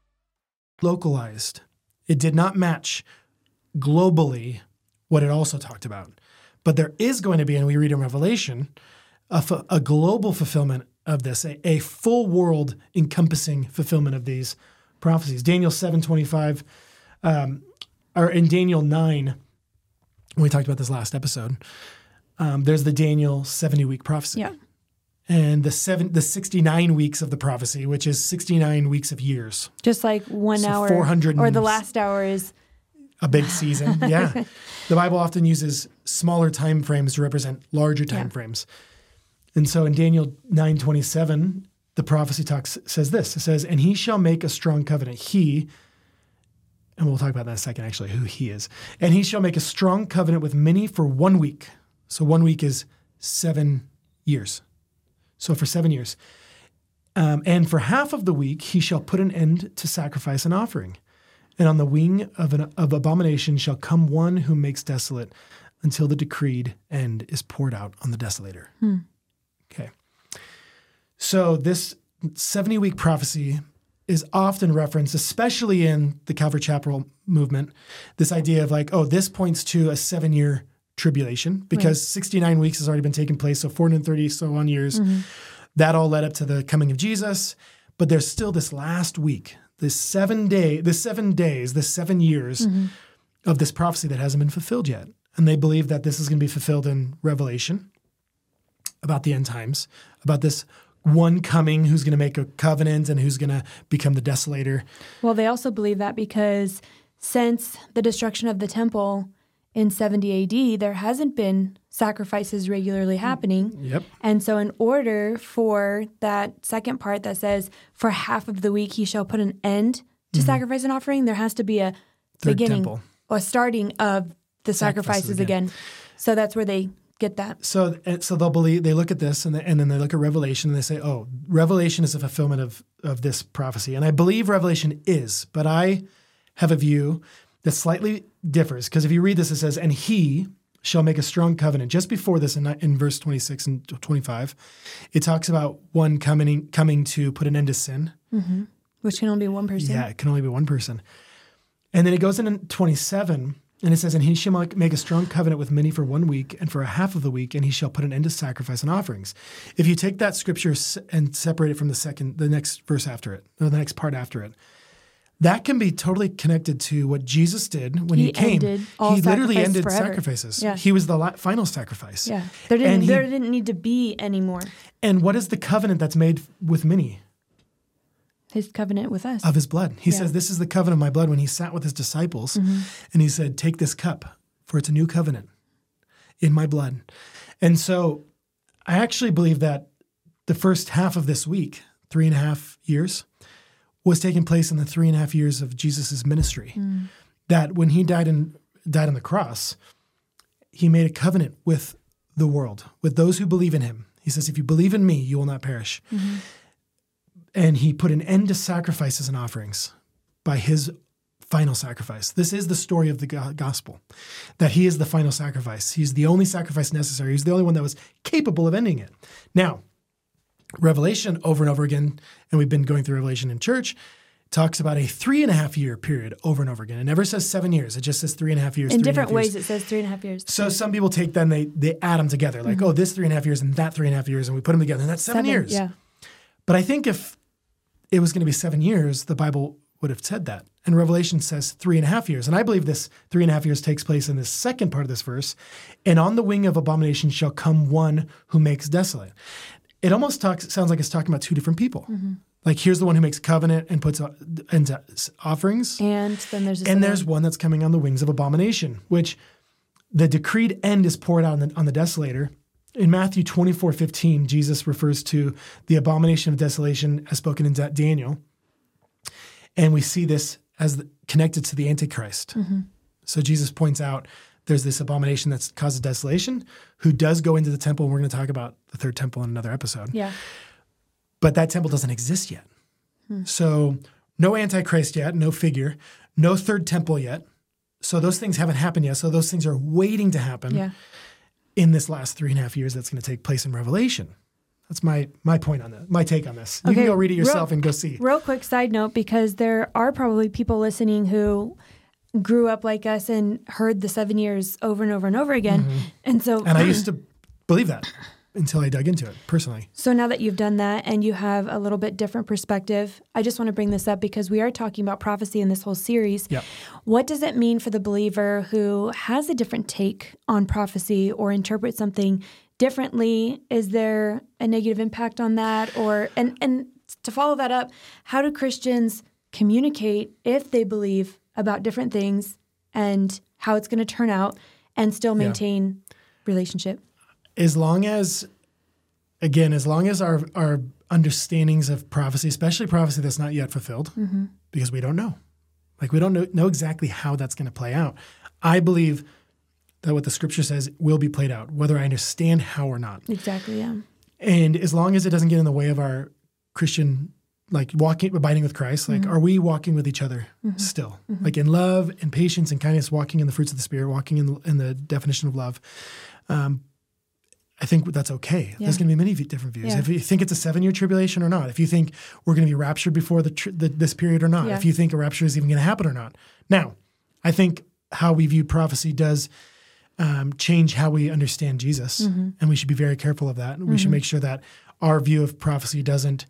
Localized. It did not match globally what it also talked about. But there is going to be, and we read in Revelation, a global fulfillment of this, a full world encompassing fulfillment of these prophecies. Daniel 7:25, or in Daniel 9, we talked about this last episode, there's the Daniel 70-week prophecy. Yeah. And the 69 weeks of the prophecy, which is 69 weeks of years. Just like 1 hour, 400 or the last hour is... a big season, yeah. The Bible often uses smaller time frames to represent larger time frames. And so in Daniel 9:27, the prophecy says this. It says, and he shall make a strong covenant. He, and we'll talk about that in a second, actually, who he is. And he shall make a strong covenant with many for 1 week. So 1 week is 7 years. So for 7 years. And for half of the week, he shall put an end to sacrifice and offering. And on the wing of abomination shall come one who makes desolate until the decreed end is poured out on the desolator. Okay. So this 70-week prophecy is often referenced, especially in the Calvary Chapel movement, this idea of like, oh, this points to a 7-year tribulation because 69 weeks has already been taking place, so 430 so on years. That all led up to the coming of Jesus. But there's still this last week, this 7 days, the 7 years of this prophecy that hasn't been fulfilled yet. And they believe that this is going to be fulfilled in Revelation about the end times, about this one coming who's going to make a covenant and who's going to become the desolator. Well, they also believe that because since the destruction of the temple in 70 AD, there hasn't been sacrifices regularly happening. Yep. And so in order for that second part that says, for half of the week he shall put an end to sacrifice and offering, there has to be a Third beginning temple. or starting of the sacrifices again. So that's where they get that. So they'll believe, they look at this and then they look at Revelation and they say, oh, Revelation is a fulfillment of this prophecy. And I believe Revelation is, but I have a view that slightly differs. Because if you read this, it says, and he shall make a strong covenant. Just before this in verse 26 and 25, it talks about one coming to put an end to sin. Which can only be one person. Yeah, it can only be one person. And then it goes in 27, and it says, and he shall make a strong covenant with many for 1 week and for a half of the week, and he shall put an end to sacrifice and offerings. If you take that scripture and separate it from the next verse after it, or the next part after it, that can be totally connected to what Jesus did when he came. He literally ended forever. Sacrifices. Yeah. He was the final sacrifice. Yeah. There didn't need to be anymore. And what is the covenant that's made with many? His covenant with us. Of his blood. He says, this is the covenant of my blood when he sat with his disciples and he said, take this cup, for it's a new covenant in my blood. And so I actually believe that the first half of this week, 3.5 years, was taking place in the 3.5 years of Jesus' ministry. That when he died on the cross, he made a covenant with the world, with those who believe in him. He says, if you believe in me, you will not perish. And he put an end to sacrifices and offerings by his final sacrifice. This is the story of the gospel, that he is the final sacrifice. He's the only sacrifice necessary. He's the only one that was capable of ending it. Now, Revelation over and over again, and we've been going through Revelation in church, talks about a 3.5 year period over and over again. It never says 7 years. It just says 3.5 years. In different ways, it says 3.5 years. So some people take that and they add them together, like, oh, this 3.5 years and that 3.5 years, and we put them together, and that's 7 years. Yeah. But I think if it was going to be 7 years, the Bible would have said that. And Revelation says 3.5 years. And I believe this 3.5 years takes place in the second part of this verse. And on the wing of abomination shall come one who makes desolate. It almost sounds like it's talking about two different people. Like here's the one who makes covenant and puts offerings. And then there's one that's coming on the wings of abomination, which the decreed end is poured out on the desolator. In Matthew 24:15, Jesus refers to the abomination of desolation as spoken in Daniel. And we see this as connected to the Antichrist. So Jesus points out there's this abomination that causes desolation who does go into the temple. And we're going to talk about the third temple in another episode. Yeah. But that temple doesn't exist yet. So no Antichrist yet, no figure, no third temple yet. So those things haven't happened yet. So those things are waiting to happen in this last 3.5 years that's going to take place in Revelation. That's my point on that, my take on this. You can go read it yourself and go see. Real quick side note, because there are probably people listening who grew up like us and heard the 7 years over and over and over again. And I used to believe that until I dug into it personally. So now that you've done that and you have a little bit different perspective, I just want to bring this up because we are talking about prophecy in this whole series. Yep. What does it mean for the believer who has a different take on prophecy or interprets something differently? Is there a negative impact on that? Or and to follow that up, how do Christians communicate if they believe about different things and how it's going to turn out and still maintain relationship? As long as our understandings of prophecy, especially prophecy that's not yet fulfilled, because we don't know. Like we don't know exactly how that's going to play out. I believe that what the scripture says will be played out, whether I understand how or not. Exactly, yeah. And as long as it doesn't get in the way of our Christian, like abiding with Christ, like are we walking with each other still? Like in love and patience and kindness, walking in the fruits of the Spirit, walking in the definition of love. I think that's okay. Yeah. There's going to be many different views. Yeah. If you think it's a 7-year tribulation or not, if you think we're going to be raptured before this period or not, if you think a rapture is even going to happen or not. Now, I think how we view prophecy does change how we understand Jesus, and we should be very careful of that. We should make sure that our view of prophecy doesn't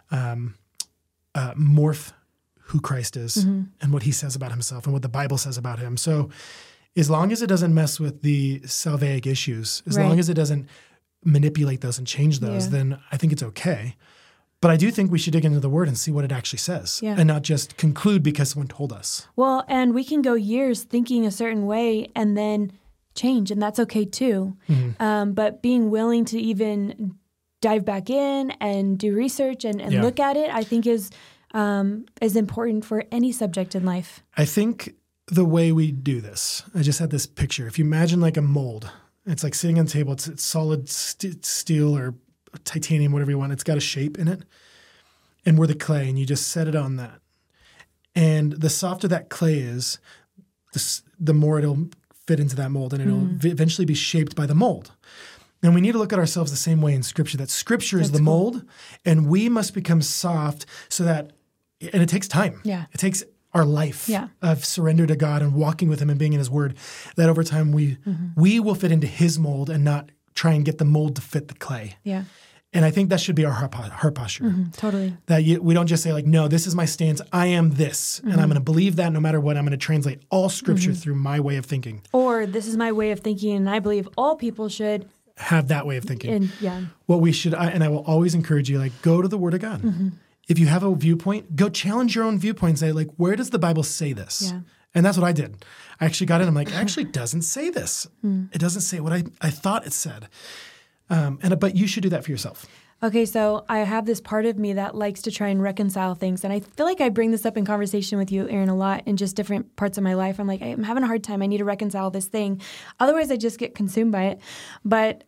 morph who Christ is and what he says about himself and what the Bible says about him. So as long as it doesn't mess with the salvific issues, as long as it doesn't manipulate those and change those, then I think it's okay. But I do think we should dig into the Word and see what it actually says and not just conclude because someone told us. Well, and we can go years thinking a certain way and then change, and that's okay too. But being willing to even dive back in and do research and look at it, I think is important for any subject in life. I think the way we do this, I just had this picture. If you imagine like a mold, it's like sitting on the table, it's solid steel or titanium, whatever you want. It's got a shape in it. And we're the clay, and you just set it on that. And the softer that clay is, the more it'll fit into that mold, and it'll eventually be shaped by the mold. And we need to look at ourselves the same way in Scripture, that Scripture is the mold, and we must become soft so that, and it takes time. Yeah. It takes our life of surrender to God and walking with him and being in his word, that over time we will fit into his mold and not try and get the mold to fit the clay. Yeah. And I think that should be our heart posture. Totally. That we don't just say like, no, this is my stance. I am this. And I'm going to believe that no matter what. I'm going to translate all scripture through my way of thinking. Or this is my way of thinking, and I believe all people should have that way of thinking. And What we should, and I will always encourage you, like, go to the Word of God. If you have a viewpoint, go challenge your own viewpoint and say, like, where does the Bible say this? Yeah. And that's what I did. I actually got in. I'm like, it actually doesn't say this. It doesn't say what I thought it said. But you should do that for yourself. Okay, so I have this part of me that likes to try and reconcile things. And I feel like I bring this up in conversation with you, Aaron, a lot in just different parts of my life. I'm like, I'm having a hard time. I need to reconcile this thing. Otherwise, I just get consumed by it. But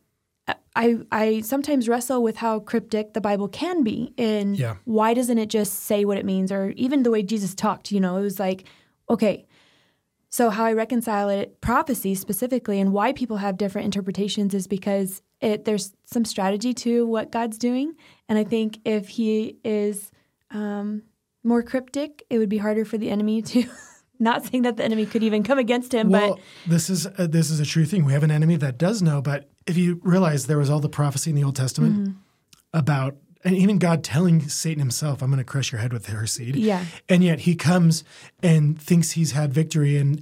I sometimes wrestle with how cryptic the Bible can be. And why doesn't it just say what it means? Or even the way Jesus talked, it was like, okay, so how I reconcile it, prophecy specifically, and why people have different interpretations is because there's some strategy to what God's doing. And I think if he is more cryptic, it would be harder for the enemy to, not saying that the enemy could even come against him. Well, but this is a true thing. We have an enemy that does know, but if you realize there was all the prophecy in the Old Testament about, and even God telling Satan himself, I'm going to crush your head with her seed. Yeah. And yet he comes and thinks he's had victory and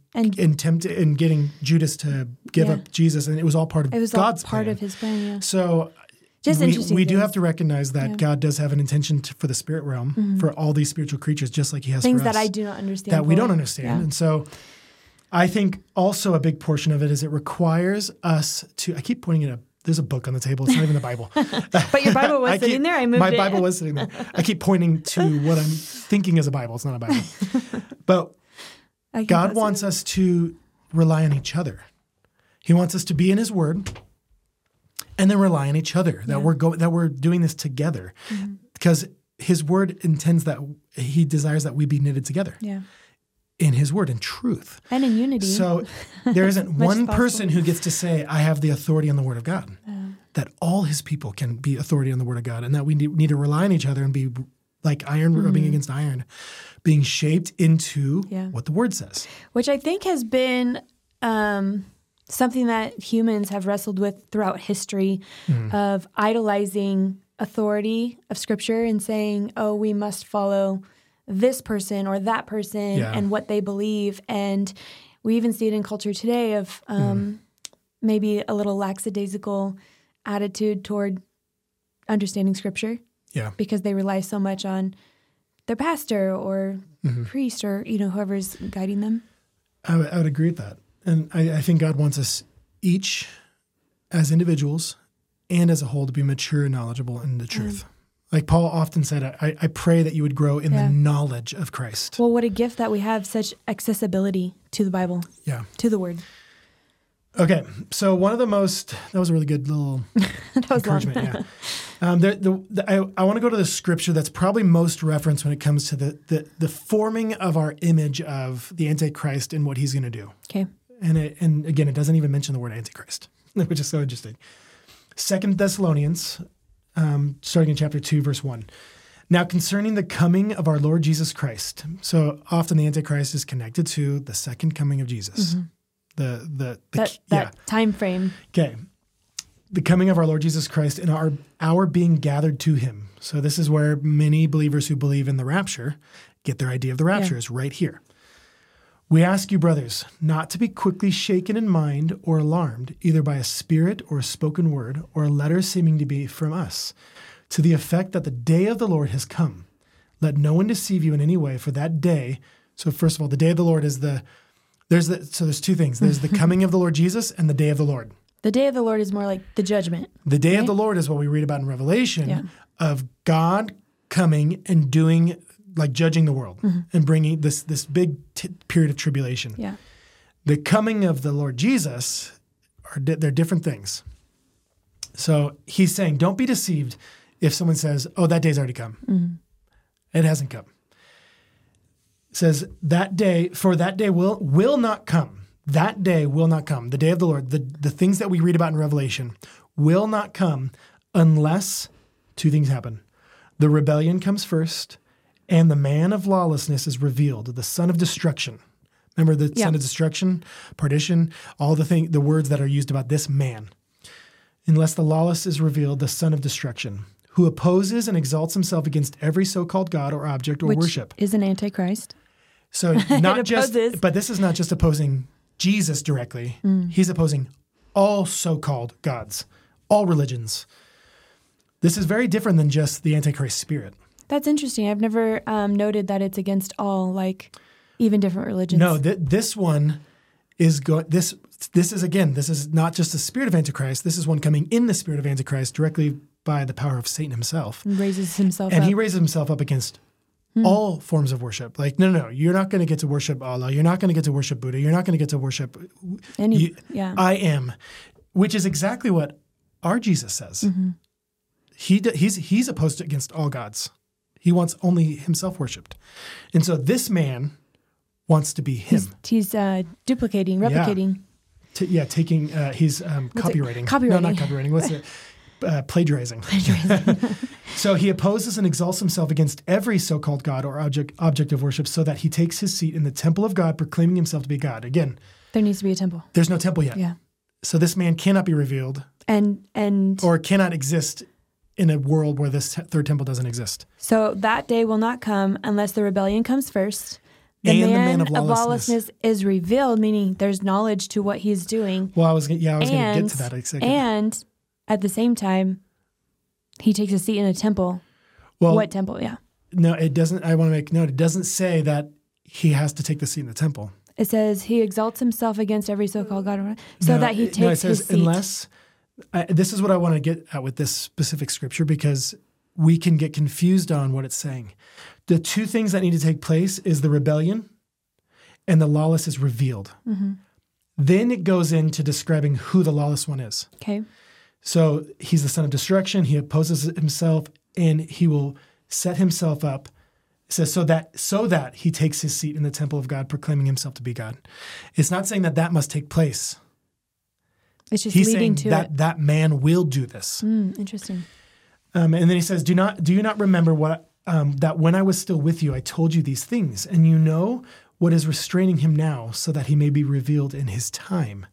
getting Judas to give up Jesus. And it was all part of God's plan. It was all part of his plan, yeah. So just we do have to recognize that God does have an intention for the spirit realm, for all these spiritual creatures, just like he has things for us. that I do not understand. That we don't understand. Yeah. And so I think also a big portion of it is it requires us to, I keep pointing it up. There's a book on the table. It's not even the Bible. But your Bible was sitting there. I moved my it. Bible was sitting there. I keep pointing to what I'm thinking is a Bible. It's not a Bible. But God wants us to rely on each other. He wants us to be in his word and then rely on each other, that we're doing this together. Because his word intends that he desires that we be knitted together. Yeah. In his word, in truth. And in unity. So there isn't one person who gets to say, I have the authority on the word of God. That all his people can be authority on the word of God. And that we need to rely on each other and be like iron rubbing against iron, being shaped into what the word says. Which I think has been something that humans have wrestled with throughout history of idolizing authority of Scripture and saying, oh, we must follow this person or that person and what they believe. And we even see it in culture today of maybe a little lackadaisical attitude toward understanding Scripture. Yeah. Because they rely so much on their pastor or priest or, whoever's guiding them. I would agree with that. And I think God wants us each as individuals and as a whole to be mature and knowledgeable in the truth. Like Paul often said, I pray that you would grow in the knowledge of Christ. Well, what a gift that we have such accessibility to the Bible, to the Word. Okay, so one of the that was a really good little encouragement. I want to go to the scripture that's probably most referenced when it comes to the forming of our image of the Antichrist and what he's going to do. Okay. And again, it doesn't even mention the word Antichrist, which is so interesting. 2 Thessalonians, starting in chapter 2, verse 1. Now, concerning the coming of our Lord Jesus Christ. So often the Antichrist is connected to the second coming of Jesus. That time frame. Okay. The coming of our Lord Jesus Christ and our being gathered to him. So this is where many believers who believe in the rapture get their idea of the rapture is right here. We ask you, brothers, not to be quickly shaken in mind or alarmed, either by a spirit or a spoken word or a letter seeming to be from us, to the effect that the day of the Lord has come. Let no one deceive you in any way, for that day. So first of all, the day of the Lord is there's two things. There's the coming of the Lord Jesus and the day of the Lord. The day of the Lord is more like the judgment. The day of the Lord is what we read about in Revelation of God coming and doing, like judging the world and bringing this big period of tribulation. Yeah. The coming of the Lord Jesus, they're different things. So he's saying, don't be deceived if someone says, oh, that day's already come. It hasn't come. It says, that day will not come. That day will not come. The day of the Lord, the things that we read about in Revelation will not come unless two things happen. The rebellion comes first, and the man of lawlessness is revealed, the son of destruction. Remember the son of destruction, partition, all the words that are used about this man. unless the lawless is revealed, the son of destruction, who opposes and exalts himself against every so-called God or object or Which worship. is an antichrist. So not just, opposes. but this is not just opposing Jesus directly. He's opposing all so-called gods, all religions. This is very different than just the Antichrist spirit. That's interesting. I've never noted that it's against all, like even different religions. No, this one is this is not just the spirit of Antichrist. This is one coming in the spirit of Antichrist directly by the power of Satan himself. He raises himself And up. he raises himself up against all forms of worship. Like, no, you're not going to get to worship Allah. You're not going to get to worship Buddha. You're not going to get to worship I am, which is exactly what our Jesus says. Mm-hmm. He's opposed against all gods. He wants only himself worshipped. And so this man wants to be him. He's duplicating, replicating. Taking, he's copywriting. Copywriting. No, not copywriting. What's it? Plagiarizing. So he opposes and exalts himself against every so-called God or object of worship so that he takes his seat in the temple of God, proclaiming himself to be God. Again, There needs to be a temple. there's no temple yet. Yeah. So this man cannot be revealed And or cannot exist in a world where this third temple doesn't exist. so that day will not come unless the rebellion comes first. The And man the man of lawlessness. is revealed, meaning there's knowledge to what he's doing. Well, I was going to get to that in a second. And at the same time, he takes a seat in a temple. Well, What temple? Yeah. no, it doesn't. I want to make note. It doesn't say that he has to take the seat in the temple. It says he exalts himself against every so-called God, so No, that he it takes says his seat. unless. This is what I want to get at with this specific scripture because we can get confused on what it's saying. The two things that need to take place is the rebellion and the lawless is revealed. Mm-hmm. Then it goes into describing who the lawless one is. Okay. So he's the son of destruction. He opposes himself and he will set himself up. It says so that he takes his seat in the temple of God, proclaiming himself to be God. It's not saying that must take place. It's just He's leading saying to that man will do this. Interesting. And then he says, do you not remember what that when I was still with you, I told you these things, and you know what is restraining him now, so that he may be revealed in his time.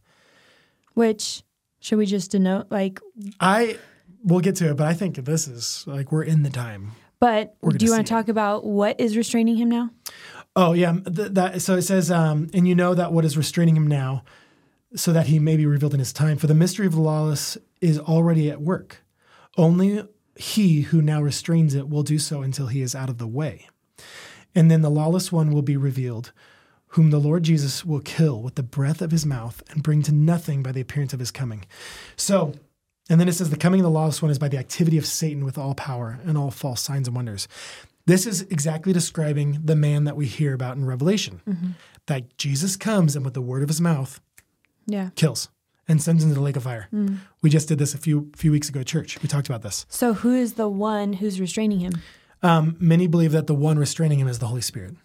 Which, should we just denote, like... We'll get to it, but I think this is, like, we're in the time. But We're do you gonna want to see it. talk about what is restraining him now? Oh, yeah. So it says, and you know that what is restraining him now, so that he may be revealed in his time. For the mystery of the lawless is already at work. Only he who now restrains it will do so until he is out of the way. And then the lawless one will be revealed, whom the Lord Jesus will kill with the breath of his mouth and bring to nothing by the appearance of his coming. So, and then it says the coming of the lawless one is by the activity of Satan with all power and all false signs and wonders. This is exactly describing the man that we hear about in Revelation, that Jesus comes and with the word of his mouth Yeah. kills and sends into the lake of fire. We just did this a few weeks ago at church. We talked about this. So who is the one who's restraining him? Many believe that the one restraining him is the Holy Spirit.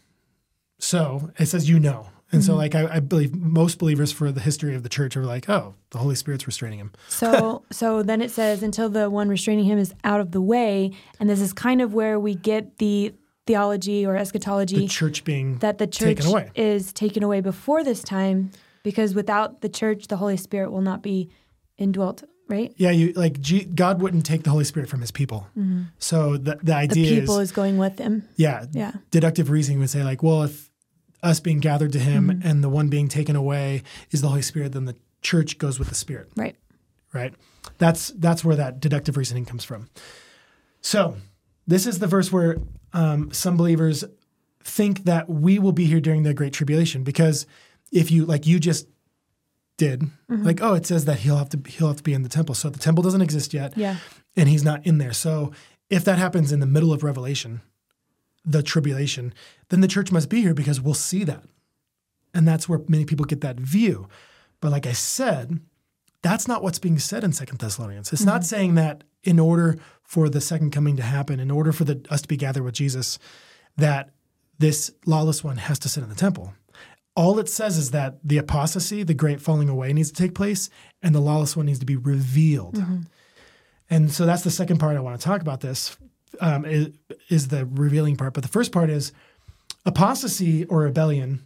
So it says, you know. And so like I believe most believers for the history of the church are like, oh, the Holy Spirit's restraining him. So then it says until the one restraining him is out of the way, and this is kind of where we get the theology or eschatology The church being that the church taken away. is taken away before this time, because without the church, the Holy Spirit will not be indwelt, right? Yeah, God wouldn't take the Holy Spirit from his people. So the The idea people is going with him. yeah, deductive reasoning would say like, well, if us being gathered to him and the one being taken away is the Holy Spirit, then the church goes with the Spirit. Right. Right? That's where that deductive reasoning comes from. So this is the verse where some believers think that we will be here during the Great Tribulation, because if you, like you just did, like, oh, it says that he'll have to be in the temple. So the temple doesn't exist yet, and he's not in there. So if that happens in the middle of Revelation, the tribulation, then the church must be here because we'll see that. And that's where many people get that view. But like I said, that's not what's being said in 2 Thessalonians. It's not saying that in order for the second coming to happen, in order for us to be gathered with Jesus, that this lawless one has to sit in the temple. All it says is that the apostasy, the great falling away, needs to take place, and the lawless one needs to be revealed. And so that's the second part I want to talk about this, is the revealing part. But the first part is apostasy or rebellion.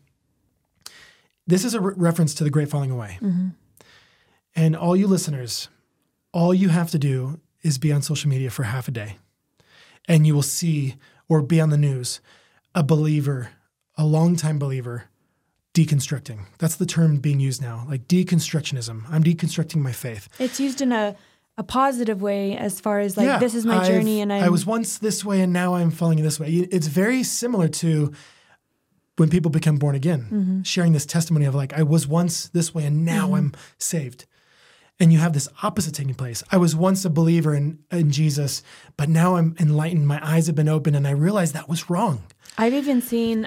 This is a reference to the great falling away. And all you listeners, all you have to do is be on social media for half a day, and you will see, or be on the news, a believer, a longtime believer, deconstructing. That's the term being used now, like deconstructionism. I'm deconstructing my faith. It's used in a positive way as far as like, this is my journey and I was once this way and now I'm falling this way. It's very similar to when people become born again, sharing this testimony of like, I was once this way and now I'm saved. And you have this opposite taking place. I was once a believer in Jesus, but now I'm enlightened. My eyes have been opened and I realized that was wrong. I've even seen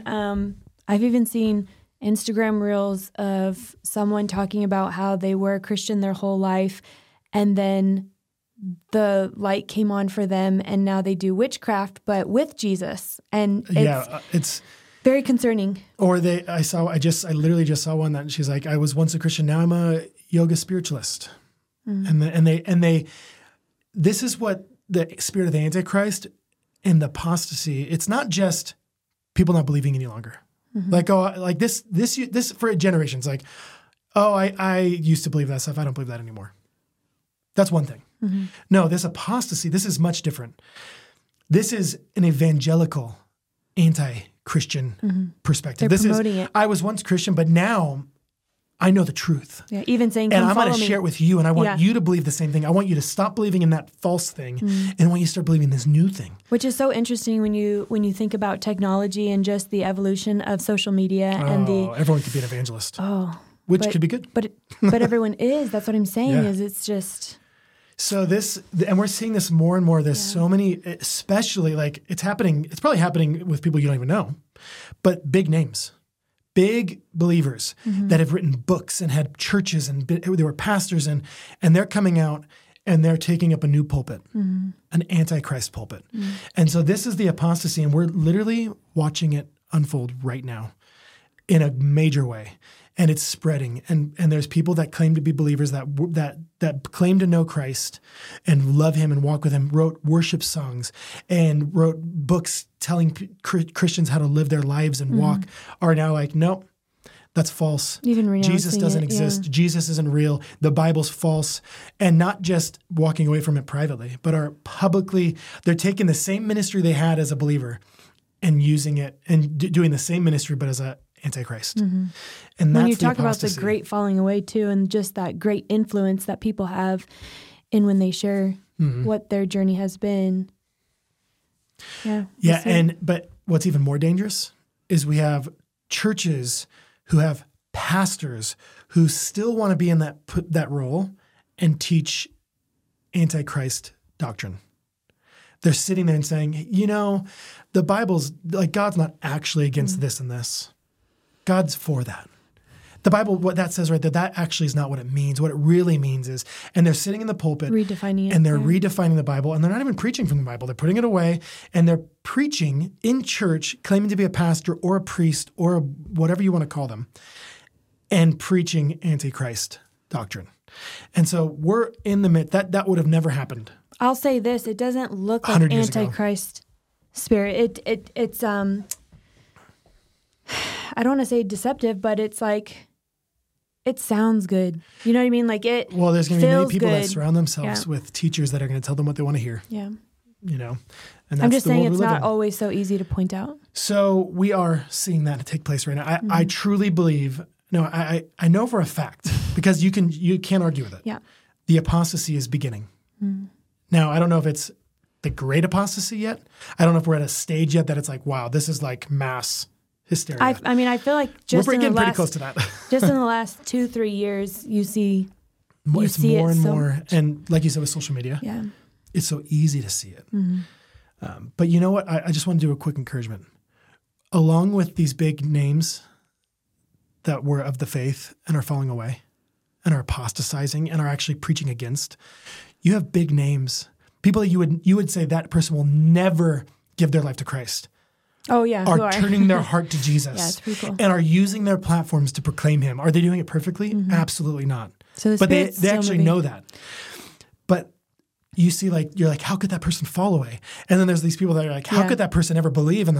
Instagram reels of someone talking about how they were a Christian their whole life, and then the light came on for them, and now they do witchcraft, but with Jesus, and it's very concerning. Or I literally just saw one that she's like, I was once a Christian, now I'm a yoga spiritualist, and they, this is what the spirit of the Antichrist and the apostasy. It's not just people not believing any longer. Like, this for generations, like, I used to believe that stuff. I don't believe that anymore. That's one thing. No, this apostasy, this is much different. This is an evangelical, anti-Christian perspective. They're promoting it. I was once Christian, but now I know the truth. Yeah, even saying, and I'm going to share it with you, and I want you to believe the same thing. I want you to stop believing in that false thing, and I want you to start believing this new thing. Which is so interesting when you think about technology and just the evolution of social media and everyone could be an evangelist. Which could be good. But everyone is. That's what I'm saying. Is it's just. So and we're seeing this more and more. There's so many, especially like it's happening. It's probably happening with people you don't even know, but big names. Big believers that have written books and had churches and they were pastors and they're coming out and they're taking up a new pulpit, an antichrist pulpit. And so this is the apostasy, and we're literally watching it unfold right now in a major way. And it's spreading. And there's people that claim to be believers that claim to know Christ and love him and walk with him, wrote worship songs and wrote books telling Christians how to live their lives and walk, are now like, nope, that's false. Even Jesus doesn't exist. Yeah. Jesus isn't real. The Bible's false. And not just walking away from it privately, but are publicly, they're taking the same ministry they had as a believer and using it and doing the same ministry, but as a Antichrist. And that's when you talk apostasy. About the great falling away too, and just that great influence that people have in when they share what their journey has been. But what's even more dangerous is we have churches who have pastors who still want to be in that role and teach Antichrist doctrine. They're sitting there and saying, the Bible's like, God's not actually against this and this. God's for that. The Bible, what that says right there, that actually is not what it means. What it really means is, and they're sitting in the pulpit. Redefining it. And they're redefining the Bible, and they're not even preaching from the Bible. They're putting it away, and they're preaching in church, claiming to be a pastor or a priest or whatever you want to call them, and preaching Antichrist doctrine. And so we're in the midst. That would have never happened. I'll say this. It doesn't look like Antichrist spirit. It's I don't want to say deceptive, but it's like, it sounds good. You know what I mean? Like it. Well, there's going to be many people that surround themselves with teachers that are going to tell them what they want to hear. Yeah. And that's I'm just saying it's not always so easy to point out. So we are seeing that take place right now. I truly believe. No, I know for a fact because you can't argue with it. Yeah. The apostasy is beginning. Now I don't know if it's the great apostasy yet. I don't know if we're at a stage yet that it's like, wow, this is like mass hysteria. I feel like we're getting pretty close to that. Just in the last 2-3 years, you see it's more and more. And like you said with social media, it's so easy to see it. But you know what? I just want to do a quick encouragement. Along with these big names that were of the faith and are falling away and are apostatizing and are actually preaching against, you have big names. People that you would say that person will never give their life to Christ. Oh, yeah. Are turning their heart to Jesus. Yeah, it's pretty cool. And are using their platforms to proclaim him. Are they doing it perfectly? Absolutely not. So but they actually know that. But you see, you're like, how could that person fall away? And then there's these people that are like, how could that person ever believe? And like,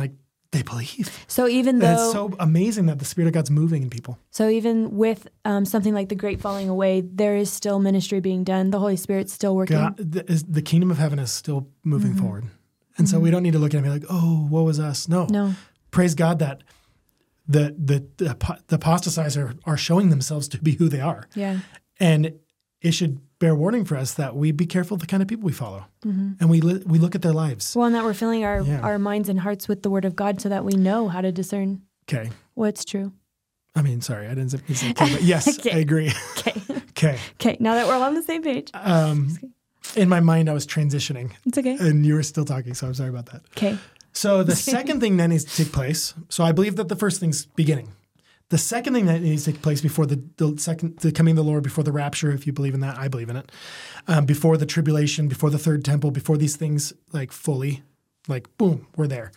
they believe. So even And though it's so amazing that the Spirit of God's moving in people. So even with something like the Great Falling Away, there is still ministry being done. The Holy Spirit's still working. God, the kingdom of heaven is still moving forward. And so we don't need to look at it and be like, oh, woe is us. No. Praise God that the apostatized are showing themselves to be who they are. Yeah. And it should bear warning for us that we be careful of the kind of people we follow. And we look at their lives. Well, and that we're filling our minds and hearts with the Word of God so that we know how to discern what's true. I mean, sorry, I didn't say okay, but yes, I agree. Okay. Now that we're all on the same page. In my mind, I was transitioning. It's okay. And you were still talking, so I'm sorry about that. Okay. So the second thing that needs to take place, so I believe that the first thing's beginning. The second thing that needs to take place before the coming of the Lord, before the rapture, if you believe in that, I believe in it, before the tribulation, before the third temple, before these things like fully, like boom, we're there,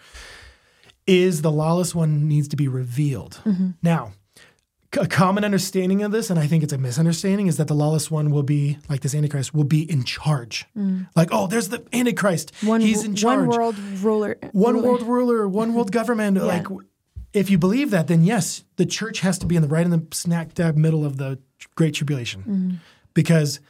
is the lawless one needs to be revealed. Now, a common understanding of this, and I think it's a misunderstanding, is that the lawless one will be, like this Antichrist, will be in charge. Like, oh, there's the Antichrist. He's in charge. One world ruler. World ruler, one world government. Yeah. Like, if you believe that, then yes, the church has to be right in the smack dab middle of the Great Tribulation. Because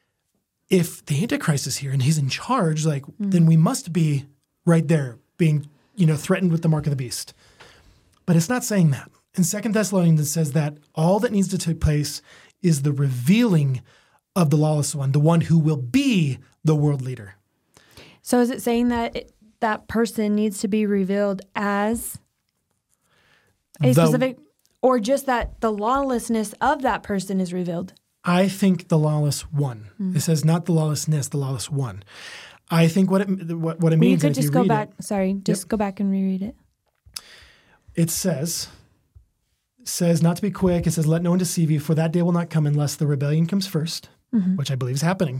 if the Antichrist is here and he's in charge, like, then we must be right there being, threatened with the mark of the beast. But it's not saying that. In 2 Thessalonians, it says that all that needs to take place is the revealing of the lawless one, the one who will be the world leader. So is it saying that that person needs to be revealed as a specific, or just that the lawlessness of that person is revealed? I think the lawless one. It says not the lawlessness, the lawless one. I think what it means. You could just go back. Go back and reread it. It says not to be quick. It says, let no one deceive you, for that day will not come unless the rebellion comes first, which I believe is happening.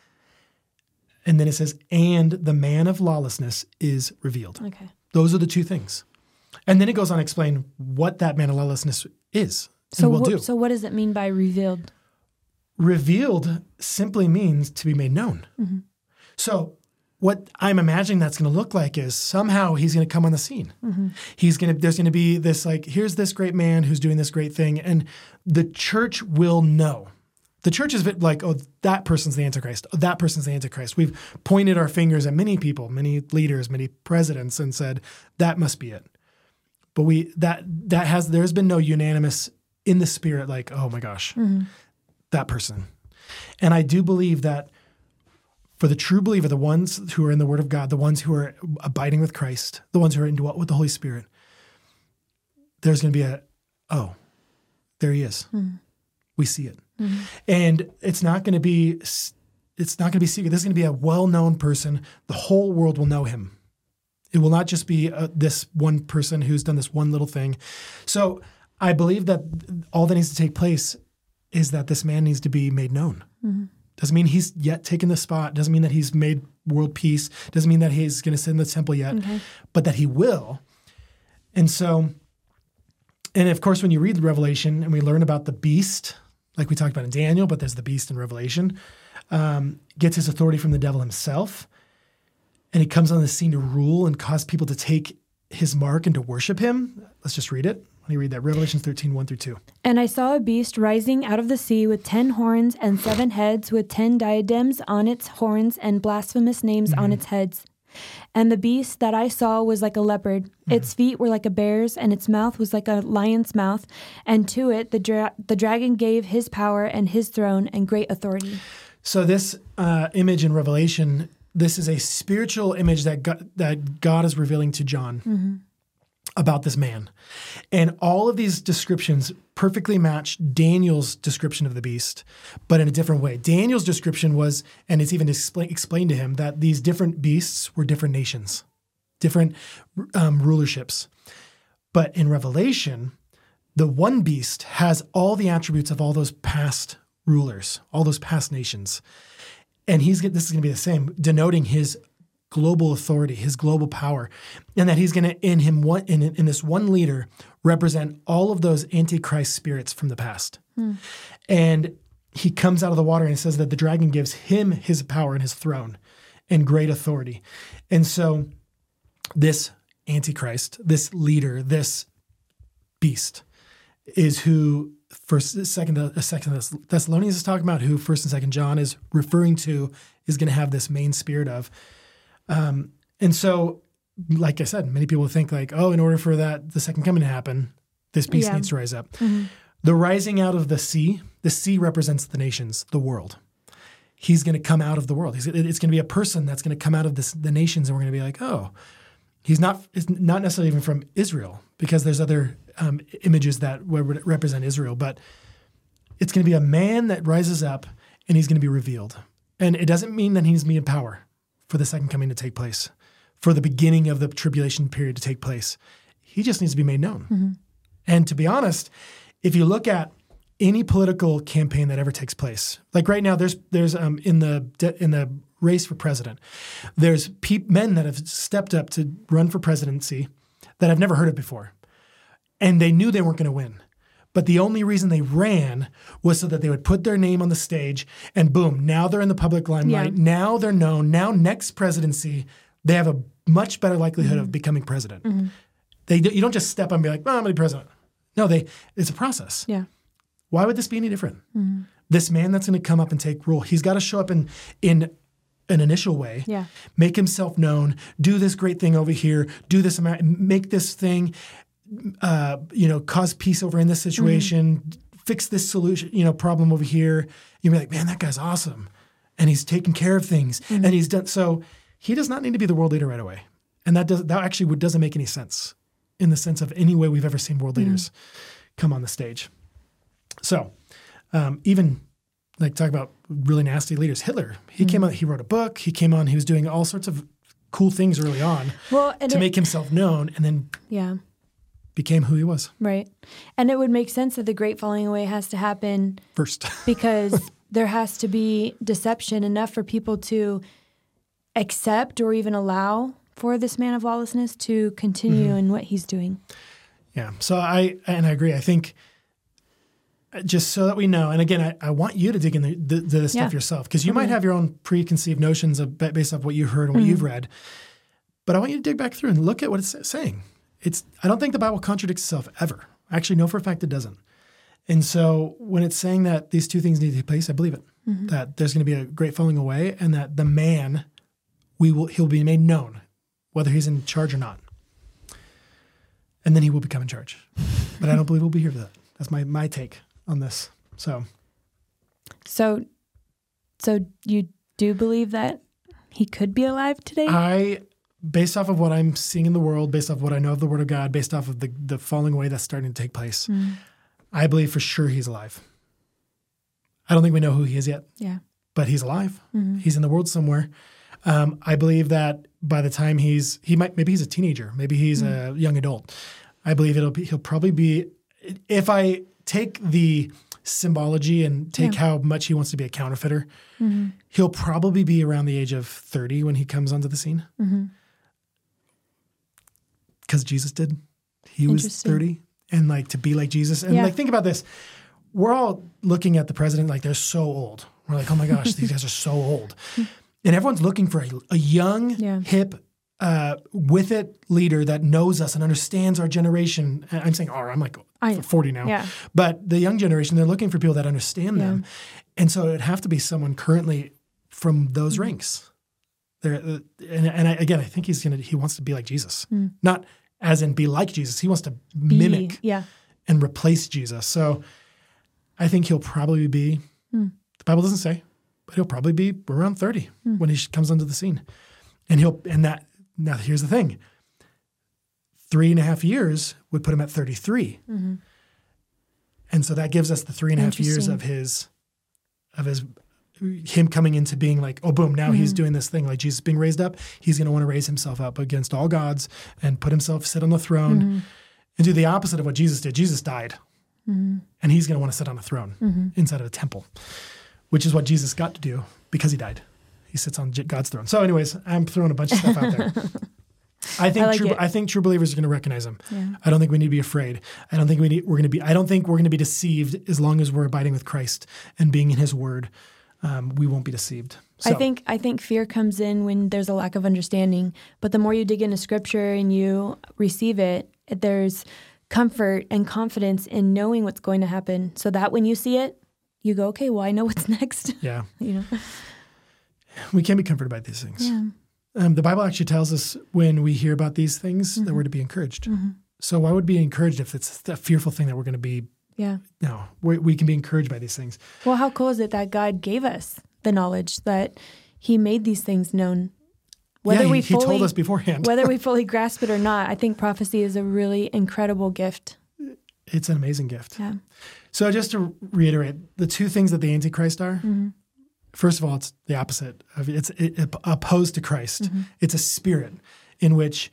And then it says, and the man of lawlessness is revealed. Okay. Those are the two things. And then it goes on to explain what that man of lawlessness is and will do. So what does it mean by revealed? Revealed simply means to be made known. So what I'm imagining that's going to look like is somehow he's going to come on the scene. There's going to be this, like, here's this great man who's doing this great thing, and the church will know. The church is like, oh, that person's the Antichrist. Oh, that person's the Antichrist. We've pointed our fingers at many people, many leaders, many presidents, and said that must be it. But there's been no unanimous in the spirit, like, oh my gosh, that person. And I do believe that for the true believer, the ones who are in the Word of God, the ones who are abiding with Christ, the ones who are indwelt with the Holy Spirit, there's going to be there he is. We see it. And it's not going to be secret. This is going to be a well-known person. The whole world will know him. It will not just be this one person who's done this one little thing. So I believe that all that needs to take place is that this man needs to be made known. Doesn't mean he's yet taken the spot. Doesn't mean that he's made world peace. Doesn't mean that he's going to sit in the temple yet, but that he will. And so, and of course, when you read Revelation and we learn about the beast, like we talked about in Daniel, but there's the beast in Revelation, gets his authority from the devil himself. And he comes on the scene to rule and cause people to take his mark and to worship him. Let's just read it. Let me read that. Revelation 13, 1-2. And I saw a beast rising out of the sea with 10 horns and 7 heads, with 10 diadems on its horns and blasphemous names on its heads. And the beast that I saw was like a leopard. Its feet were like a bear's, and its mouth was like a lion's mouth. And to it the dragon gave his power and his throne and great authority. So this image in Revelation, this is a spiritual image that God is revealing to John about this man. And all of these descriptions perfectly match Daniel's description of the beast, but in a different way. Daniel's description was, and it's even explained to him, that these different beasts were different nations, different rulerships. But in Revelation, the one beast has all the attributes of all those past rulers, all those past nations. And this is going to be the same, denoting his global authority, his global power, and that he's going to, in this one leader, represent all of those antichrist spirits from the past. And he comes out of the water and it says that the dragon gives him his power and his throne and great authority. And so this Antichrist, this leader, this beast, is who Second Thessalonians is talking about, who First and Second John is referring to, is going to have this main spirit of. And so, like I said, many people think like, oh, in order for the second coming to happen, this beast needs to rise up. Mm-hmm. The rising out of the sea represents the nations, the world. He's going to come out of the world. It's going to be a person that's going to come out of the nations, and we're going to be like, oh, it's not necessarily even from Israel, because there's other images that represent Israel, but it's going to be a man that rises up, and he's going to be revealed. And it doesn't mean that he's going to be in power for the second coming to take place, for the beginning of the tribulation period to take place. He just needs to be made known. Mm-hmm. And to be honest, if you look at any political campaign that ever takes place, like right now, there's in the race for president, there's men that have stepped up to run for presidency that I've never heard of before, and they knew they weren't going to win. But the only reason they ran was so that they would put their name on the stage, and boom, now they're in the public limelight. Yeah. Now they're known. Now next presidency, they have a much better likelihood of becoming president. Mm-hmm. You don't just step up and be like, oh, I'm going to be president. No, it's a process. Yeah. Why would this be any different? Mm-hmm. This man that's going to come up and take rule, he's got to show up in an initial way, make himself known, do this great thing over here, do this, make this thing, cause peace over in this situation, fix this solution, problem over here. You'll be like, man, that guy's awesome. And he's taking care of things. And he's done, so he does not need to be the world leader right away. And that actually doesn't make any sense in the sense of any way we've ever seen world leaders come on the stage. So even like talk about really nasty leaders, Hitler, he came on, he wrote a book, he came on, he was doing all sorts of cool things early on to make himself known, and then became who he was. Right. And it would make sense that the great falling away has to happen first because there has to be deception enough for people to accept or even allow for this man of lawlessness to continue in what he's doing. Yeah. So I agree. I think just so that we know, and again, I want you to dig into the stuff yourself, because you might have your own preconceived notions based off what you heard and what you've read, but I want you to dig back through and look at what it's saying. I don't think the Bible contradicts itself ever. I actually know for a fact it doesn't. And so when it's saying that these two things need to take place, I believe it, that there's going to be a great falling away, and that the man, he'll be made known, whether he's in charge or not. And then he will become in charge. But I don't believe we'll be here for that. That's my take on this. So you do believe that he could be alive today? Based off of what I'm seeing in the world, based off of what I know of the Word of God, based off of the falling away that's starting to take place, I believe for sure he's alive. I don't think we know who he is yet. Yeah. But he's alive. Mm-hmm. He's in the world somewhere. I believe that by the time maybe he's a teenager, maybe he's a young adult. I believe he'll probably be, if I take the symbology and take how much he wants to be a counterfeiter, he'll probably be around the age of 30 when he comes onto the scene. Because Jesus did. He was 30, and like to be like Jesus. And like, think about this. We're all looking at the president like they're so old. We're like, oh my gosh, these guys are so old. And everyone's looking for a young, hip, with it leader that knows us and understands our generation. And I'm saying, I'm like 40 now. Yeah. But the young generation, they're looking for people that understand them. And so it'd have to be someone currently from those ranks. I think he wants to be like Jesus. Not as in be like Jesus. He wants to mimic and replace Jesus. So I think he'll probably be, the Bible doesn't say, but he'll probably be around 30 when he comes onto the scene. Now here's the thing. 3.5 years would put him at 33. And so that gives us the 3.5 years of him coming into being like, oh, boom, now he's doing this thing like Jesus being raised up. He's going to want to raise himself up against all gods and put himself, sit on the throne and do the opposite of what Jesus did. Jesus died. And he's going to want to sit on a throne inside of a temple, which is what Jesus got to do because he died. He sits on God's throne. So anyways, I'm throwing a bunch of stuff out there. I think true believers are going to recognize him. Yeah. I don't think we need to be afraid. I don't think we're going to be deceived as long as we're abiding with Christ and being in his word. we won't be deceived. So, I think fear comes in when there's a lack of understanding. But the more you dig into Scripture and you receive it, there's comfort and confidence in knowing what's going to happen. So that when you see it, you go, okay, well, I know what's next. Yeah. You know? We can be comforted by these things. Yeah. The Bible actually tells us when we hear about these things that we're to be encouraged. So why would we be encouraged if it's a fearful thing that we're going to be? Yeah. No, we can be encouraged by these things. Well, how cool is it that God gave us the knowledge that He made these things known? Whether he told us beforehand. Whether we fully grasp it or not, I think prophecy is a really incredible gift. It's an amazing gift. Yeah. So just to reiterate, the two things that the Antichrist are, first of all, it's the opposite. It's opposed to Christ. It's a spirit in which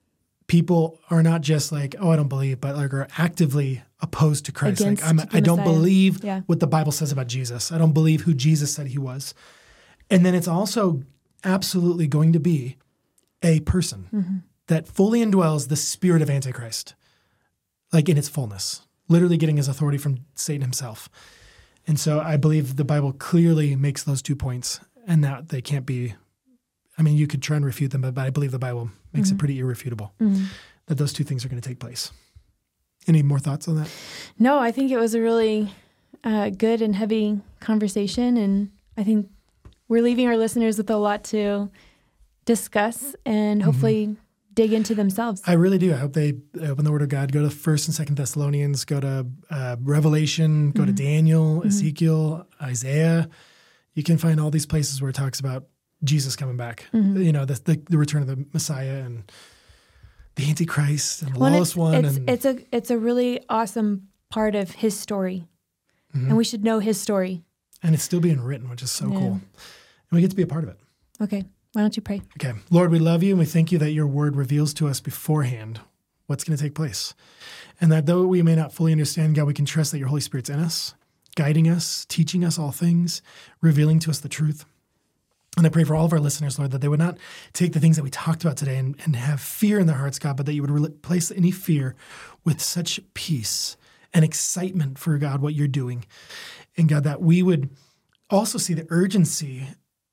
people are not just like, oh, I don't believe, but like are actively opposed to Christ. Against I don't believe Yeah. what the Bible says about Jesus. I don't believe who Jesus said he was. And then it's also absolutely going to be a person that fully indwells the spirit of Antichrist, like in its fullness, literally getting his authority from Satan himself. And so I believe the Bible clearly makes those 2 points, and that they can't be, I mean, you could try and refute them, but I believe the Bible makes it pretty irrefutable that those two things are going to take place. Any more thoughts on that? No, I think it was a really good and heavy conversation, and I think we're leaving our listeners with a lot to discuss and hopefully dig into themselves. I really do. I hope they open the Word of God, go to 1st and 2nd Thessalonians, go to Revelation, go to Daniel, Ezekiel, Isaiah. You can find all these places where it talks about Jesus coming back, you know, the return of the Messiah and the Antichrist and the lawless one. It's a really awesome part of his story, and we should know his story. And it's still being written, which is so cool. And we get to be a part of it. Okay. Why don't you pray? Okay. Lord, we love you and we thank you that your word reveals to us beforehand what's going to take place. And that though we may not fully understand, God, we can trust that your Holy Spirit's in us, guiding us, teaching us all things, revealing to us the truth. And I pray for all of our listeners, Lord, that they would not take the things that we talked about today and have fear in their hearts, God, but that you would replace any fear with such peace and excitement for, God, what you're doing. And God, that we would also see the urgency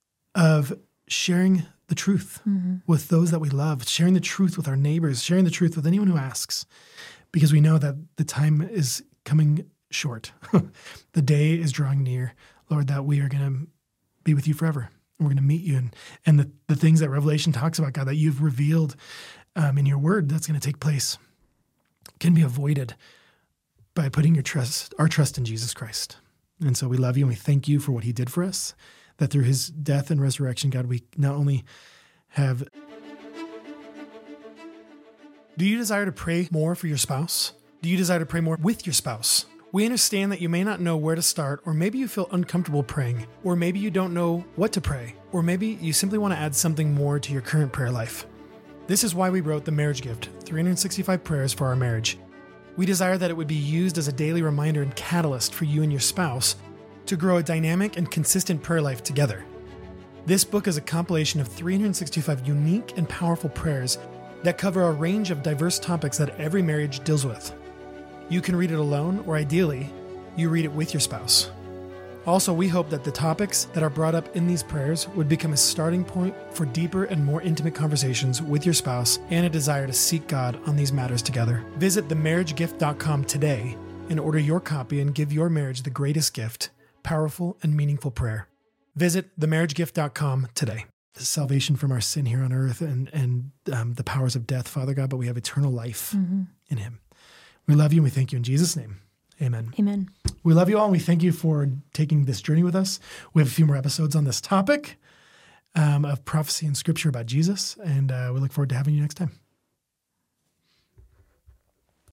of sharing the truth with those that we love, sharing the truth with our neighbors, sharing the truth with anyone who asks, because we know that the time is coming short. The day is drawing near, Lord, that we are going to be with you forever. We're going to meet you. And the things that Revelation talks about, God, that you've revealed in your word that's going to take place can be avoided by putting our trust in Jesus Christ. And so we love you and we thank you for what he did for us, that through his death and resurrection, God, we not only have... Do you desire to pray more for your spouse? Do you desire to pray more with your spouse? We understand that you may not know where to start, or maybe you feel uncomfortable praying, or maybe you don't know what to pray, or maybe you simply want to add something more to your current prayer life. This is why we wrote The Marriage Gift, 365 Prayers for Our Marriage. We desire that it would be used as a daily reminder and catalyst for you and your spouse to grow a dynamic and consistent prayer life together. This book is a compilation of 365 unique and powerful prayers that cover a range of diverse topics that every marriage deals with. You can read it alone, or ideally, you read it with your spouse. Also, we hope that the topics that are brought up in these prayers would become a starting point for deeper and more intimate conversations with your spouse and a desire to seek God on these matters together. Visit themarriagegift.com today and order your copy and give your marriage the greatest gift, powerful and meaningful prayer. Visit themarriagegift.com today. Salvation from our sin here on earth and the powers of death, Father God, but we have eternal life in him. We love you and we thank you in Jesus' name. Amen. Amen. We love you all and we thank you for taking this journey with us. We have a few more episodes on this topic of prophecy and scripture about Jesus, and we look forward to having you next time.